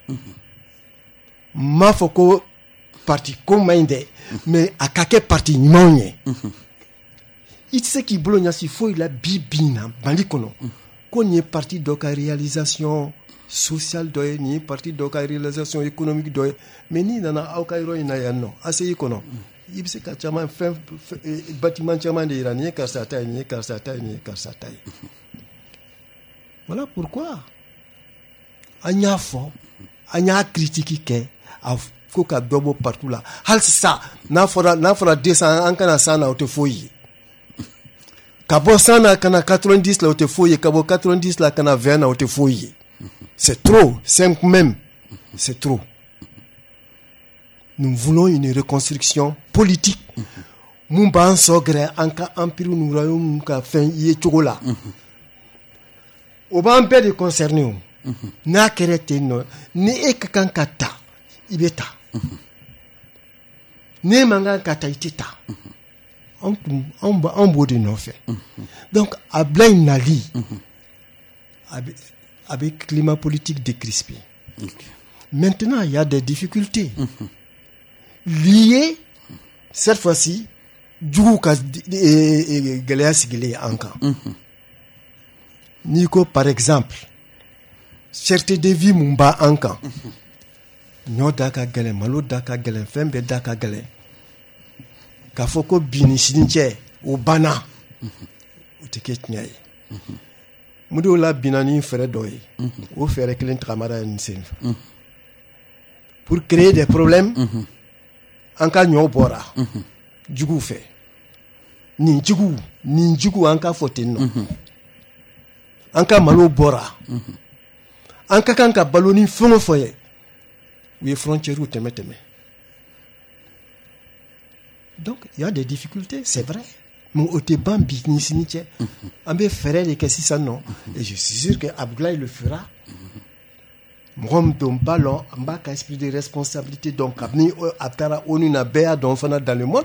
ma foko parti comme mais à quel parti non? Il sait qu'il blogne si faut il a bibina bandikono. Qu'on y est parti de la réalisation sociale doye ni parti de la réalisation économique doye mais ni nana aukairo ina non assez ikono. Il sait que chama fait bâtiment chama de iranien car ça taille. Voilà pourquoi anya fo anya critique ke ko ka dobo partout là hal ça na fora 200 an kana sana auto foyi kabo sana kana 90 la auto foyi kabo 90 la kana 20 la auto foyi c'est trop 5 même c'est trop. Nous voulons une reconstruction politique mumba sogre anka empire nous royaume ka fin yé chokola oba un peu de concerné na kerete no ni ekakan kata ibeta ne manga kata itita on bode no fait donc à Blain Nali avec climat politique décrispé. Maintenant il y a des difficultés liées cette fois-ci du ka galea sigile anka Nico par exemple cherté de vie mumba anka nyo daka gale malo daka gale fembe daka gale ka foko bini sininche o bana o teke tnyai mudo la binani fere doy o fere kelen tramara nsen pour créer des problèmes anka nyo bora jugu fe ninjugu anka foteno anka malo bora anka kanka baloni fongo foye oui frontière ou teme. Donc il y a des difficultés, c'est vrai. Mais au débat bisnisiniche ambe faire les questions ça non et je suis sûr que Abdoulaye le fera. Mrom don ballon amba ka esprit de responsabilité donc abni atara onu na bea don fana dans le monde.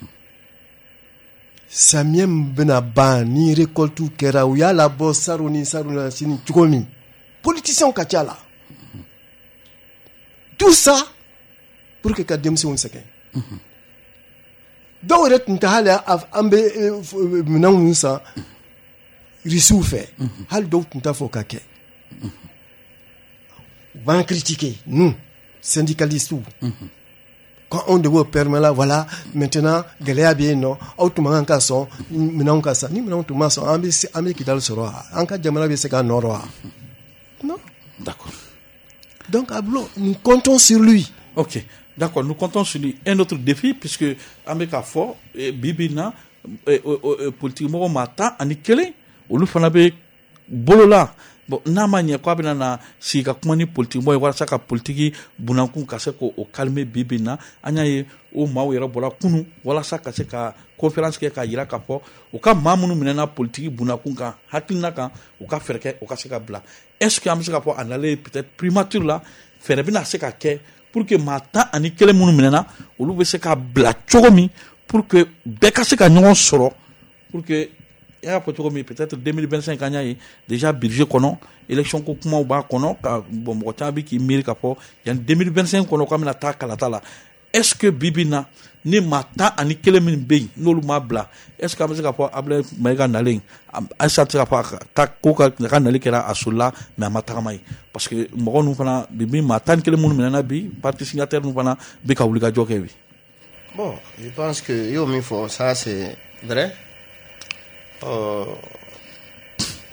Samiem benaba ni récolte ou kera ou ya la boss saroni sini tukomi. Politicien kachala. Tout ça pour que kadem se on seken. Donc ret ntahala ambe menan sa risoufe. Hal do nta fokake. Va critiquer nous syndicalistes quand on doit permettre là voilà maintenant galère bien non autrement en son menan ka sa ni menan tout maso ambe ki dal soro anka jamana be se ka noro. Non. D'accord. Donc, Ablo, nous comptons sur lui. Ok, d'accord, nous comptons sur lui. Un autre défi, puisque Ameka Fo, Bibina, politique moro mata, anikele, ou fanabe bolola. Bon, namanya kwa bina na si ka kumani politique mo wala saka politique bunanku kase ko o calmer Bibina, anyaye o mawo yera bola kunu wala saka se ka conférence ke ka yira ka fo o ka mamunu minena politique bunanku ka hakilina ka o ka ferke o ka se ka bla. Est-ce que amse ka fo analé peut-être primature là faire bina se ka ke pour que mata ani kele munu minena o lu be se ka bla chogomi pour que beka se ka nyon soro pour que il y a peut-être 2025 déjà budget kono élection ko kuma ba kono ka bon mo tabi ki miri ka po il y a 2025 kono comme la ta kala tala est-ce que Bibina ni mata ani kele min be nolu mabla est-ce que amse ka po able mega naleng asa ta pa ta ko ka nali kera asula mais mata mai parce que mo nu fana Bibi mata ni kele mun menana bi parti signataire nu fana be ka obliga joke wi. Bon, je pense que yo mi fo ça c'est vrai.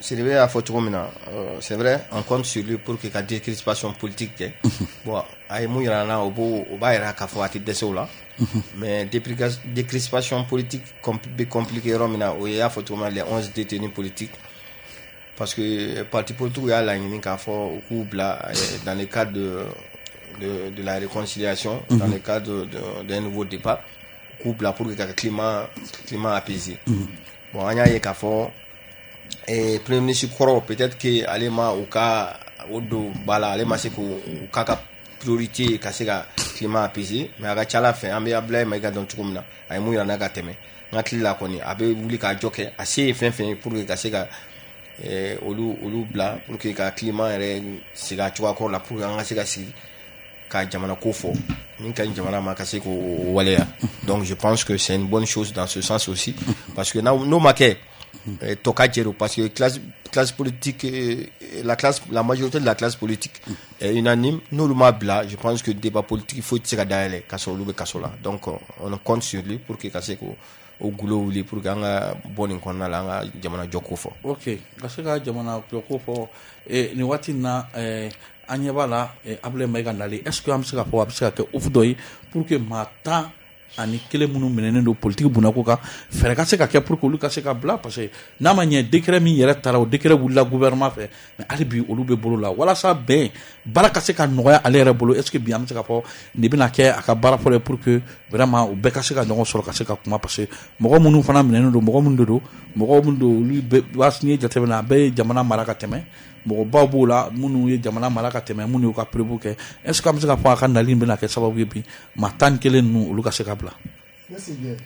c'est vrai à photo comme c'est vrai on compte sur lui pour que la décrispation politique bon ay mu yana au ba ira ka fo ati deso la mais décrispation politique compliqué romina o ya photo les 11 détenus politiques parce que parti politique ya la ni ka fo couple dans le cadre de la réconciliation dans le cadre d'un nouveau départ couple pour que le climat apaisé bon anya ye ka fo et premier ministre Koro peut-être que alema uka odo bala alema se ko ukaka priorité ka se ka climat apaisé mais aga chala fait ambe abla mais ga don tukumna ay mu yana ga teme ngati la koni abe wuli ka joke assez fin pour que ka se ka olu bla pour que ka climat re se ga chwa ko la pour nga se ka si ka jamana ko fo min ka jamana ma ka se ko walea donc je pense que c'est une bonne chose dans ce sens aussi parce que no make Tokajero parce que classe politique la majorité de la classe politique est unanime nous le mabla je pense que le débat politique il faut tirer derrière kasolo be kasola donc on compte sur lui pour que kaseko au gulo li pour ganga bonin konna la nga jamana jokofo OK kaseka jamana jokofo ni wati na anyebala able mega ndali est-ce que am sika fo absika ke ufdoyi pour que mata ani kele munu menene do politique bunako ka fere ka se ka ke pour que olu ka se ka bla parce que na ma nye décret mi yere tara o décret wula gouvernement fait mais ali bi olu be bolo la wala sa ben bara ka se ka noya ale re bolo est-ce que bi am se ka fo ni bina ke aka bara pour que vraiment o be ka se ka ngon soro ka se ka kuma parce que mogo munu fana menene do mogo mundu lu be wasni jate na be jamana maraka teme mogo babu la munu ye jamana maraka teme munu ka prévu que est-ce que am se ka fo aka ndali bina ke sababu bi matan kele nu olu ka se ka merci bien.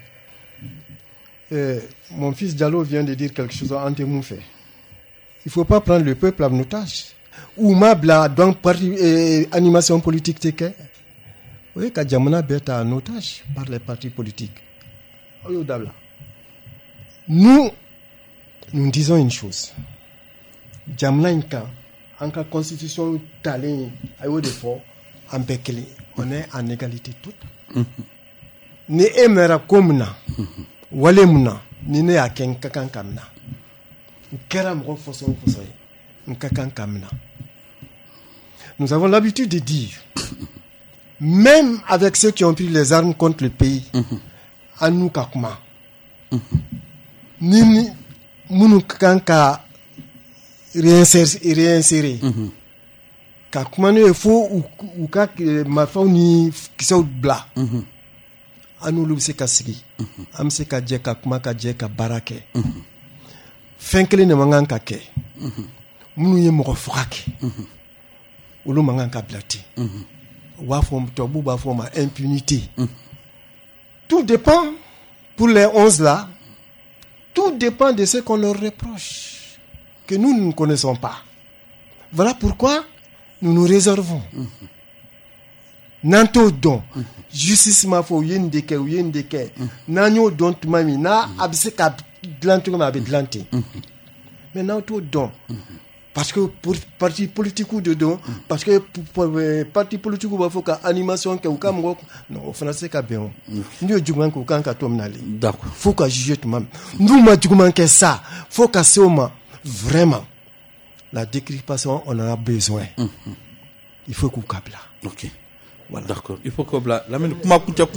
Mon fils Diallo vient de dire quelque chose en témoin fait. Il ne faut pas prendre le peuple en otage. Ou mabla donc animation politique teke. Oui, quand Djamana est en otage par les partis politiques. Nous disons une chose. Djamana en cas constitution talent ayo de fort en bekele, on est en égalité toute. Ni emera komna wale muna ni ne aken kakan kamna kera mo foso kakan kamna. Nous avons l'habitude de dire même avec ceux qui ont pris les armes contre le pays anu kakuma ni munu kanka réinsérer kakuma ne faut ou ka ma fauni kiso bla anu lu se kasigi am se ka je ka kuma ka je ka barake fenkele ne mangan ka ke munu ye mo fokake ulu mangan ka blati wa fom tobu ba fom impunité. Tout dépend pour les 11 là, tout dépend de ce qu'on leur reproche que nous ne connaissons pas. Voilà pourquoi nous nous réservons. Nanto don justice ma fo yendeke nanyo don tumami na abse ka dlanto ma be dlanté mais nanto don parce que pour parti politique ou de don parce que pour parti politique ou faut ka animation ke ou kam go non français ka bien ndio djugman ko kan ka tomnali d'accord faut ka juger tout même nous ma djugman que ça faut ka soma vraiment la décryptation on en a besoin il faut qu'on câble là. OK. Voilà. D'accord. Il faut que la mine kuma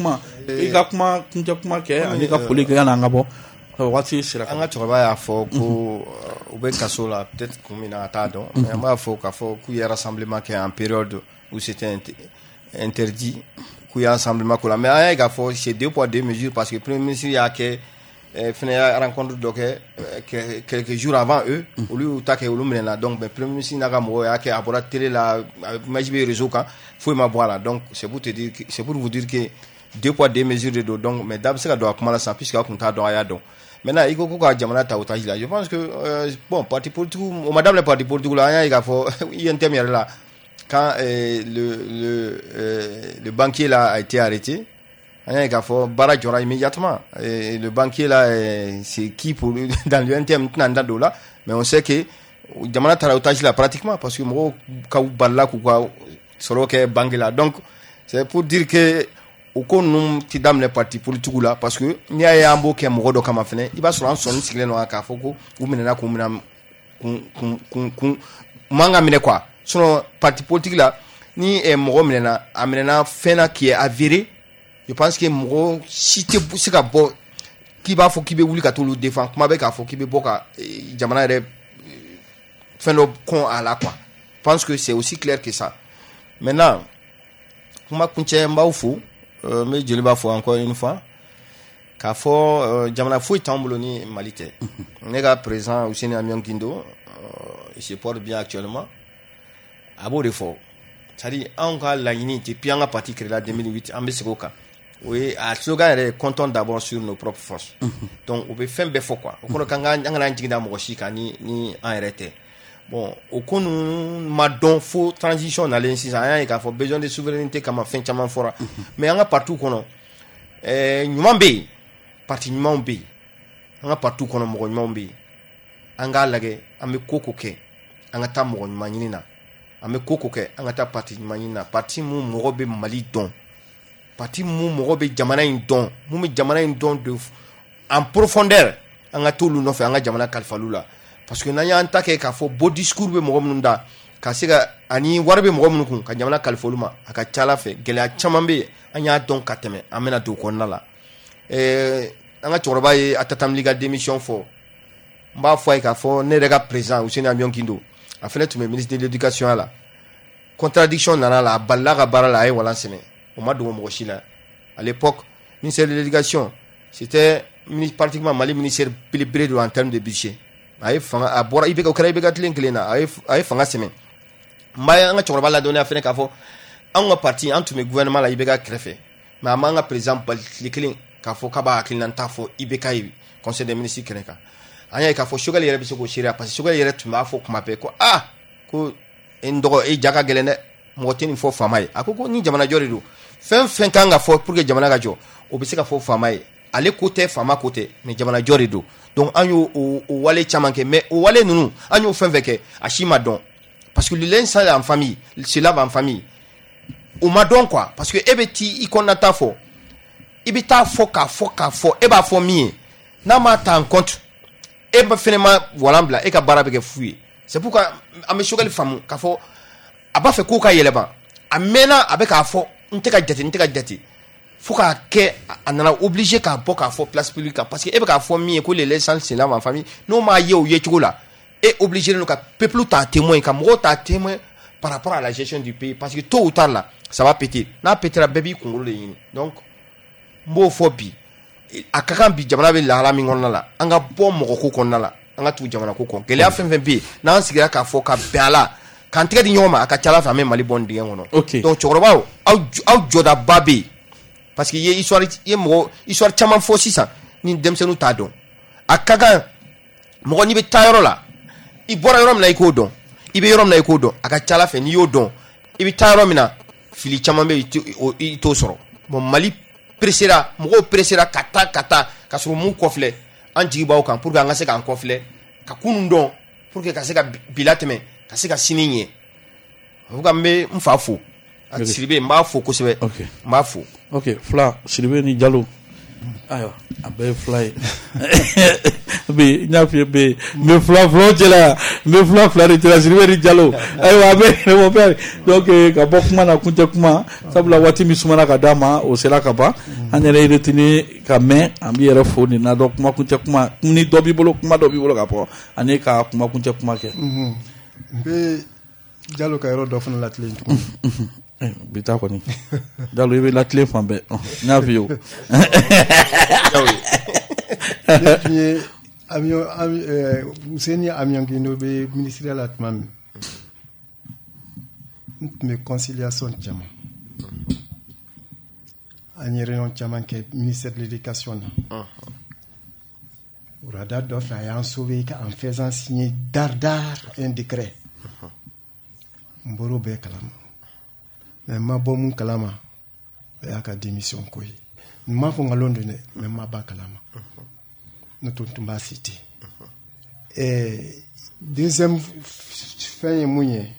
ke ani ka foli ke yana ngabo wati sira anga toroba ya fo ko ube kasola peut-être kumina atado mais ma fo ka fo ku ya rassemblement qui est en période où c'était interdit ku ya rassemblement ko la mais aya ka fo c'est 2 poids 2 mesures parce que premier ministre ya ke fina ya rencontre donc quelques jours avant eux au lieu utake ulumena donc ben premier ministre na mo ya ke abora télé la majibe réseau ka faut ma voilà donc c'est pour te dire c'est pour vous dire que 2 poids 2 mesures de donc mais d'abord ça doit comment ça puisque on t'a do ya donc maintenant il faut que jamana ta otage là je pense que bon parti politique ou madame le parti politique là il y a faut il y a un thème là quand le banquier là a été arrêté il y a faut bara jora immédiatement et le banquier là c'est qui pour dans le thème maintenant là mais on sait que jamana ta otage là pratiquement parce que mo ka balla ko quoi solo que banque là donc c'est pour dire que au konum ti dam les partis politiques là parce que ni ay ambo ke mo do kama fene iba so an son sigle no aka foko ou menena ko munam kun manga minɛ quoi sinon parti politique la ni mɔgɔ minɛna a minɛna fɛn na qui est avéré je pense que mɔgɔ si tɛ se ka bɔ k'i b'a fɔ k'i bɛ wuli ka t'olu défend kuma bɛ k'a fɔ k'i bɛ bɔ ka jamana yɛrɛ fɛn dɔ kɔn a la quoi je pense que c'est aussi clair que ça maintenant kuma kuncɛ n b'aw fo n bɛ jeli b'a fɔ encore une fois k'a fɔ jamana foyi t'an bolo ni Mali tɛ ne ka président Ouseni Amion Guindo il se porte bien actuellement a b'o de fɔ c'est-à-dire anw ka laɲini depuis an ka parti créé la 2008 an bɛ segin o kan o ye a slogan yɛrɛ comptons d'abord sur nos propres forces donc o bɛ fɛn bɛɛ fɔ quoi o kɔrɔ kan an kana jigin da mɔgɔ si kan ni an yɛrɛ tɛ bon o ko ninnu ma dɔn fo transition nalen sisan an y'a ye k'a fɔ besoin de souveraineté kama fɛn caman fɔra mais an ka parti kɔnɔ ɲuman bɛ yen parti ɲumanw bɛ yen an ka parti kɔnɔ mɔgɔ ɲumanw bɛ yen an k'a lajɛ an bɛ ko kɛ an ka taa mɔgɔ ɲuman ɲini na an bɛ ko kɛ an ka taa parti ɲuman ɲini na parti mun mɔgɔ bɛ Mali dɔn parti mun mɔgɔ bɛ jamana in dɔn mun bɛ jamana in dɔn de en profondeur an ka t'olu nɔfɛ an ka jamana kalifalu la parce que n'an y'an ta kɛ k'a fɔ beau discours bɛ mɔgɔ minnu da ka se ka ani wari bɛ mɔgɔ minnu kun ka jamana kalifa olu ma a ka ca Ala fɛ gɛlɛya caman bɛ yen an y'a dɔn ka tɛmɛ an bɛna don o kɔnɔna la an ka cɛkɔrɔba ye a tatamili ka démission fɔ n b'a fɔ a ye k'a fɔ ne yɛrɛ ka président Ouseni Amion Guindo a fɛnɛ tun bɛ ministre de l'éducation la contradiction nana la a balila ka baara la a ye walan sɛnɛ o ma dogo mɔgɔ si la à l'époque ministère de l'éducation c'était pratiquement Mali ministère belebele don en termes de budget a ye fanga a bɔra IBK o kɛra IBK kelen na a ye fanga sɛmɛ n b'a ye an ka cɛkɔrɔba ladɔnniya fɛnɛ k'a fɔ anw ka parti an tun bɛ gouvernement la IBK kɛrɛfɛ mais a m'an ka président bali tile kelen k'a fɔ k'a b'a hakilina ta fɔ IBK ye conseil des ministres kɛnɛ kan an y'a ye k'a fɔ Choguel yɛrɛ bɛ se k'o seereya parce que Choguel yɛrɛ tun b'a fɔ kuma bɛɛ ko ko n dɔgɔ ja ka gɛlɛn dɛ mɔgɔ tɛ nin fɔ faama ye a ko ni jamana jɔ de don fɛn fɛn kan ka fɔ pour que jamana ka jɔ o bɛ se ka fɔ faama ye ale ko tɛ faama ko tɛ mais jamana jɔ de don donc an y'o wale caman kɛ mais o wale ninnu an y'o fɛn fɛn kɛ a si ma dɔn parce que le linge sale en famille se lave en famille o ma dɔn quoi parce que e bɛ t'i kɔnɔna ta fɔ i bɛ taa fɔ k'a fɔ e b'a fɔ min ye n'a ma ta en compte e ba fɛnɛ ma walan bila e ka baara bɛ kɛ fu ye c'est pourquoi an bɛ Choguel faamu k'a fɔ a b'a fɛ k'o ka yɛlɛma a mɛnna a bɛ k'a fɔ n tɛ ka jate fo k'a kɛ a nana obligé k'a bɔ k'a fɔ place publique kan parce que e bɛ k'a fɔ min ye ko les leçons se lavent en famille n'o m'a ye o ye cogo la e obligé don ka peuple ta témoin ka mɔgɔw ta témoin par rapport à la gestion du pays parce que tôt ou tard là ça va péter n'a pétera bɛɛ b'i kunkolo de ɲini donc n b'o fɔ bi a ka kan bi jamana bɛ lahala min kɔnɔna la an ka bɔ mɔgɔ ko kɔnɔna la an ka tugu jamana ko kɔ gɛlɛya fɛn fɛn bɛ yen n'an sigira k'a fɔ ka bɛn a la k'an tɛgɛ di ɲɔgɔn ma a ka ca Ala fɛ an bɛ Mali bɔ nin dingɛ kɔnɔ donc cɛkɔrɔbaw aw jɔdaba bɛ yen parce que i ye histoire caman fɔ sisan ni denmisɛnninw t'a dɔn a ka kan mɔgɔ n'i bɛ taa yɔrɔ la i bɔra yɔrɔ min na i k'o dɔn i bɛ yɔrɔ min na i k'o dɔn a ka ca Ala fɛ n'i y'o dɔn i bɛ taa yɔrɔ min na fili caman bɛ yen i t'o sɔrɔ bon Mali mɔgɔw pressera ka taa ka sɔrɔ mun kɔfilɛ an jigi b'aw kan pour que an ka se k'an kɔfilɛ ka kunun dɔn pour que ka se ka bi latɛmɛ ka se ka sini ɲɛ o ka n bɛ n fa fo Sidibe n b'a fo kosɛbɛ n b'a fo ok fila Sidibe ni Jalo ayiwa a bɛɛ ye fila ye bi n y'a f'i ye bi n bɛ filaw cɛla n bɛ fila de cɛla Sidibe ni Jalo ayiwa a bɛ o bɛ donc ka bɔ kuma na kuncɛ kuma sabula waati min sumana ka d'a ma o sera ka ban an yɛrɛ ye retenu ka mɛn an b'i yɛrɛ fo nin na dɔn kuma kuncɛ kuma ni dɔ b'i bolo kuma dɔ b'i bolo ka fɔ ani ka kuma kuncɛ kuma kɛ. n bɛ Jalo ka yɔrɔ dɔ fana latilen tugun. bi ta kɔni Jalo i bɛ latilen fan bɛɛ n y'a f'i ye o. ne tun ye Ouseni Amion Guindo bɛ ministère la tuma min n tun bɛ conciliation caman an ye réunion caman kɛ ministère de l'éducation na wulada dɔ fɛ a y'an sauvé en faisant signer dardar un décret n bɔr'o bɛɛ kalama mais n ma bɔ mun kalama o y'a ka démission ko ye n m'a fɔ nkalon don dɛ mais n ma ba kalama ne tun b'a cité deuxième fɛn ye mun ye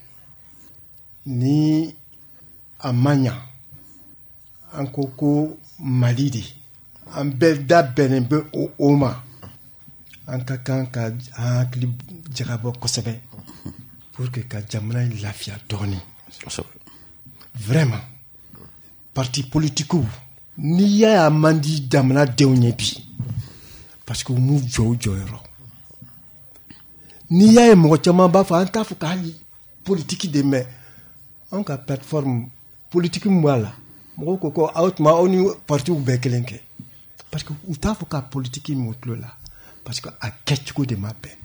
ni a ma ɲa an ko Mali de an bɛɛ da bɛnnen bɛ o ma an ka kan ka an hakili jagabɔ kosɛbɛ pour que ka jamana in lafiya dɔɔni. Vraiment parti politique n'i y'a ye a man di jamanadenw ɲɛ bi parce que u m'u jɔ u jɔyɔrɔ. N'i y'a ye mɔgɔ caman b'a fɔ an t'a fɔ ka hali politique de mɛn an ka plateforme politique min b'a la mɔgɔw ko ko aw tuma aw ni partiw bɛɛ kelen kɛ parce que u t'a fɔ ka politique min u tulo la parce que a kɛcogo de ma bɛn.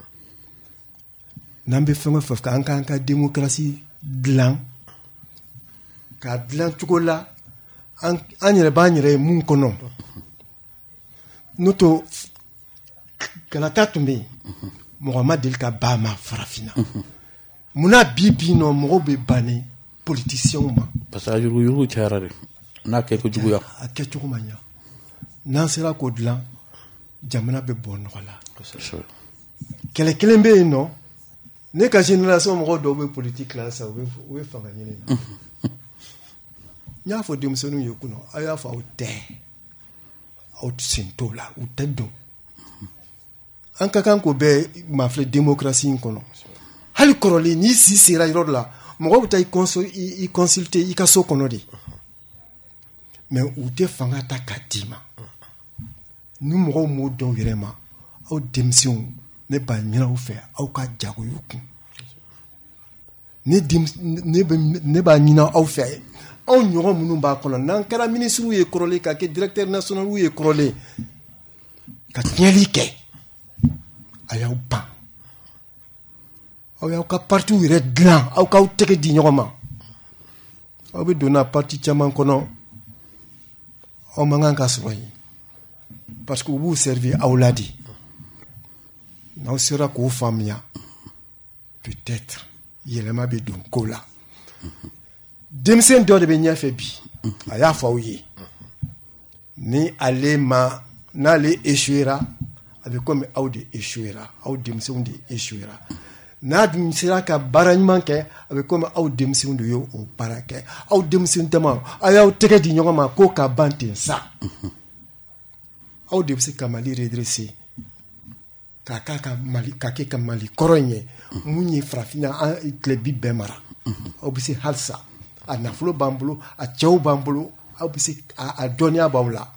N'an bɛ fɛn o fɛn k'an k'an ka démocratie dilan k'a dilan cogo la an yɛrɛ b'an yɛrɛ ye mun kɔnɔ n'o to kalata tun bɛ yen mɔgɔ ma deli ka ban ma farafinna munna bi nɔ mɔgɔw bɛ ban ni politiciens ma. parce que yurugu cayara de n'a kɛ ko juguya. A kɛcogo ma ɲa n'an sera k'o dilan jamana bɛ bɔ nɔgɔ la. kɛlɛ kelen bɛ yen nɔ ne ka génération mɔgɔw dɔw bɛ politique la sa u bɛ fanga ɲini na. N y'a fɔ denmisɛnninw ye kunun aw y'a fɔ aw tɛ sen t'o la u tɛ dɔn an ka kan k'o bɛɛ mafilɛ démocratie in kɔnɔ hali kɔrɔlen n'i si sera yɔrɔ dɔ la mɔgɔw bɛ taa i consulter i ka so kɔnɔ de mais u tɛ fanga ta k'a d'i ma ni mɔgɔw m'o dɔn yɛrɛ ma aw denmisɛnw ne b'a ɲini aw fɛ aw ka jago y'u kun ne b'a ɲini aw fɛ aw ɲɔgɔn minnu b'a kɔnɔ n'an kɛra ministre ye kɔrɔlen ka kɛ directeur national ye kɔrɔlen ka tiɲɛli kɛ a y'aw ban aw y'aw ka parti yɛrɛ dilan aw k'aw tɛgɛ di ɲɔgɔn ma aw bɛ donna parti caman kɔnɔ aw man kan ka sɔrɔ yen parce que u b'u servir aw la de n'aw sera k'o faamuya peut-être yɛlɛma bɛ don ko la denmisɛn dɔ de bɛ ɲɛfɛ bi a y'a fɔ aw ye ni n'ale échouera a bɛ komi aw de échouera aw denmisɛnw de échouera n'a dun sera ka baara ɲuman kɛ a bɛ komi aw denmisɛnw de y'o baara kɛ aw denmisɛn dama a y'aw tɛgɛ di ɲɔgɔn ma ko ka ban ten sa aw de bɛ se ka Mali redresser k'a kɛ ka Mali kɔrɔ in ye mun ye farafinna an tile bi bɛɛ mara aw bɛ se halisa a nafolo b'an bolo a cɛw b'an bolo aw bɛ se a dɔnniya b'aw la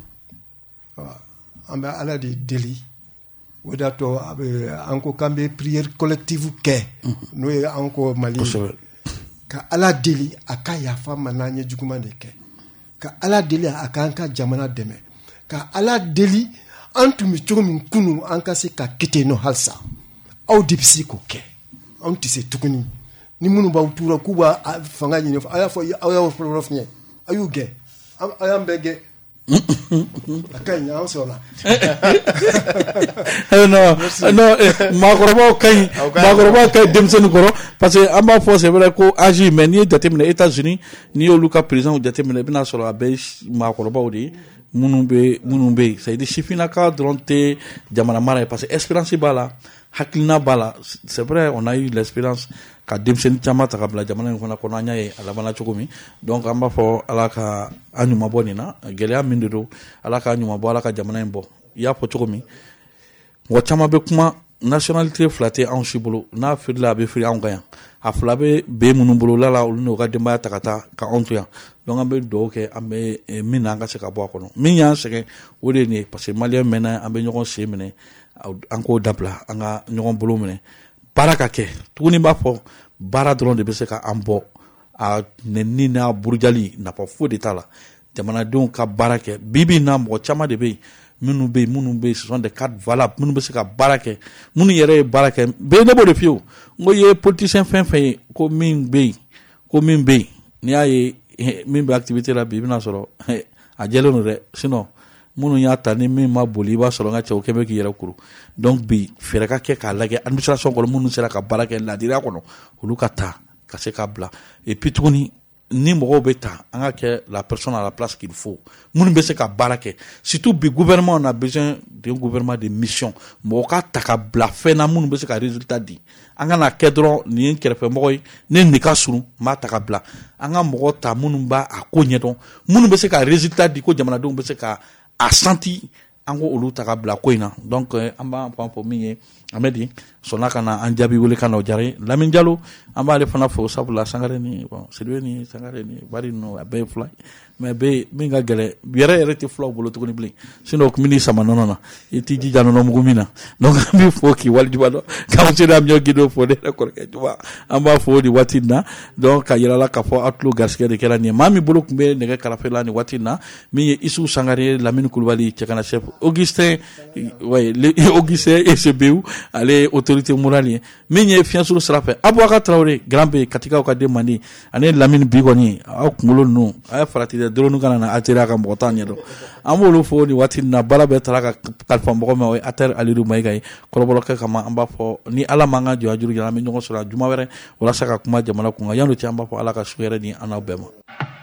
an bɛ Ala de deli o de y'a to an ko k'an bɛ prière collective kɛ n'o ye an ko Mali ka Ala deli a ka yafa ma n'an ye juguman de kɛ ka Ala deli a k'an ka jamana dɛmɛ ka Ala deli an tun bɛ cogo min kunun an ka se ka kɛ ten nɔ halisa aw de bɛ se k'o kɛ anw tɛ se tuguni ni minnu b'aw tura k'u b'a fanga ɲini a y'a fɔ aw y'aw fɔlɔ fiɲɛ a y'u gɛn a y'an bɛɛ gɛn a ka ɲi an sɔnna. non maakɔrɔbaw ka ɲi denmisɛnnin kɔrɔ parce que an b'a fɔ c'est vrai ko âge mais n'i ye jateminɛ États-Unis n'i y'olu ka présidents jateminɛ i bɛna sɔrɔ a bɛɛ ye maakɔrɔbaw de ye minnu bɛ yen c'est à dire sifinnaka dɔrɔn tɛ jamana mara ye parce que expérience b'a la hakilina b'a la c'est vrai on a eu l'expérience ka denmisɛnnin caman ta ka bila jamana in fana kɔnɔ an y'a ye a labanna cogo min donc an b'a fɔ Ala ka an ɲuman bɔ nin na gɛlɛya min de don Ala ka ɲuman bɔ Ala ka jamana in bɔ i y'a fɔ cogo min mɔgɔ caman bɛ kuma nationalité fila tɛ anw si bolo n'a firila a bɛ firi anw kan yan a fila bɛ bɛn minnu bolo lala olu n'u ka denbaya ta ka taa ka anw to yan donc an bɛ dugawu kɛ an bɛ min na an ka se ka bɔ a kɔnɔ min y'an sɛgɛn o de ye nin ye parce que maliyɛn mɛnna an bɛ ɲɔgɔn sen minɛ an k'o dabila an ka ɲɔgɔn bolo minɛ baara ka kɛ tuguni b'a fɔ baara dɔrɔn de bɛ se ka an bɔ a nɛni n'a burujali nafa foyi de t'a la jamanadenw ka baara kɛ bi na mɔgɔ caman de bɛ yen minnu bɛ yen ce sont des cadres valables minnu bɛ se ka baara kɛ minnu yɛrɛ ye baara kɛ bɛɛ ne b'o de f'i ye n ko i ye politicien fɛn fɛn ye ko min bɛ yen n'i y'a ye min bɛ activité la bi i bɛna sɔrɔ a jɛlen don dɛ sinon minnu y'a ta ni min ma boli i b'a sɔrɔ n ka cɛw kɛ bɛ k'i yɛrɛ kuru donc bi fɛɛrɛ ka kɛ k'a lajɛ administration kɔnɔ minnu sera ka baara kɛ ladiriya kɔnɔ olu ka taa ka se k'a bila et puis tuguni ni mɔgɔw bɛ ta an ka kɛ la personne à la place qu'il faut minnu bɛ se ka baara kɛ surtout bi gouvernement on a besoin d'un gouvernement de mission mɔgɔ ka ta ka bila fɛn na minnu bɛ se ka résultat di an kana kɛ dɔrɔn nin ye kɛrɛfɛmɔgɔ ye ne nin ka surun n b'a ta ka bila an ka mɔgɔ ta minnu b'a ko ɲɛdɔn minnu bɛ se ka résultat di ko jamanadenw bɛ se ka a senti an ko olu ta ka bila ko in na donc an b'a fɔ min ye Amedi sɔnna ka na an jaabi wele ka na o diyara ye Lamine Jalo an b'ale fana fo sabula Sangare ni Sidibe ni Sangare ni bari ninnu a bɛɛ ye fila ye mais bɛ min ka gɛlɛ yɛrɛ tɛ filaw bolo tuguni bilen sinon o tun bɛ n'i sama nɔnɔ na i t'i jija nɔnɔmugu min na donc an b'i fo k'i walijuba dɔn k'an se da miɲɔ gido fo ne yɛrɛ kɔrɔkɛ juba an b'a fo nin waati in na donc ka yira la k'a fɔ aw tulo garisɛgɛ de kɛra nin ye maa min bolo tun bɛ nɛgɛ karafe la nin waati in na min ye Isufu Sangare Lamine Kulibali cɛkana chef Augustin ECBU ale ye autorité morale ye min ye fiɲɛsuru sira fɛ Aboubacar Traoré grand B Katikaw ka den mandi ani Lamine bi kɔni aw kunkolo ninnu a ye farati dɛ dɔrɔn kana na atelier ka mɔgɔ t'an ɲɛ dɔn an b'olu fo nin waati in na baara bɛɛ taara ka kalifa mɔgɔ min o ye Ater Alidu Mayiga ye kɔrɔbɔrɔkɛ kama an b'a fɔ ni Ala m'an ka jɔ a juru jara an bɛ ɲɔgɔn sɔrɔ juma wɛrɛ walasa ka kuma jamana kun kan yan'o cɛ an b'a fɔ Ala ka su hɛrɛ di an n'aw bɛɛ ma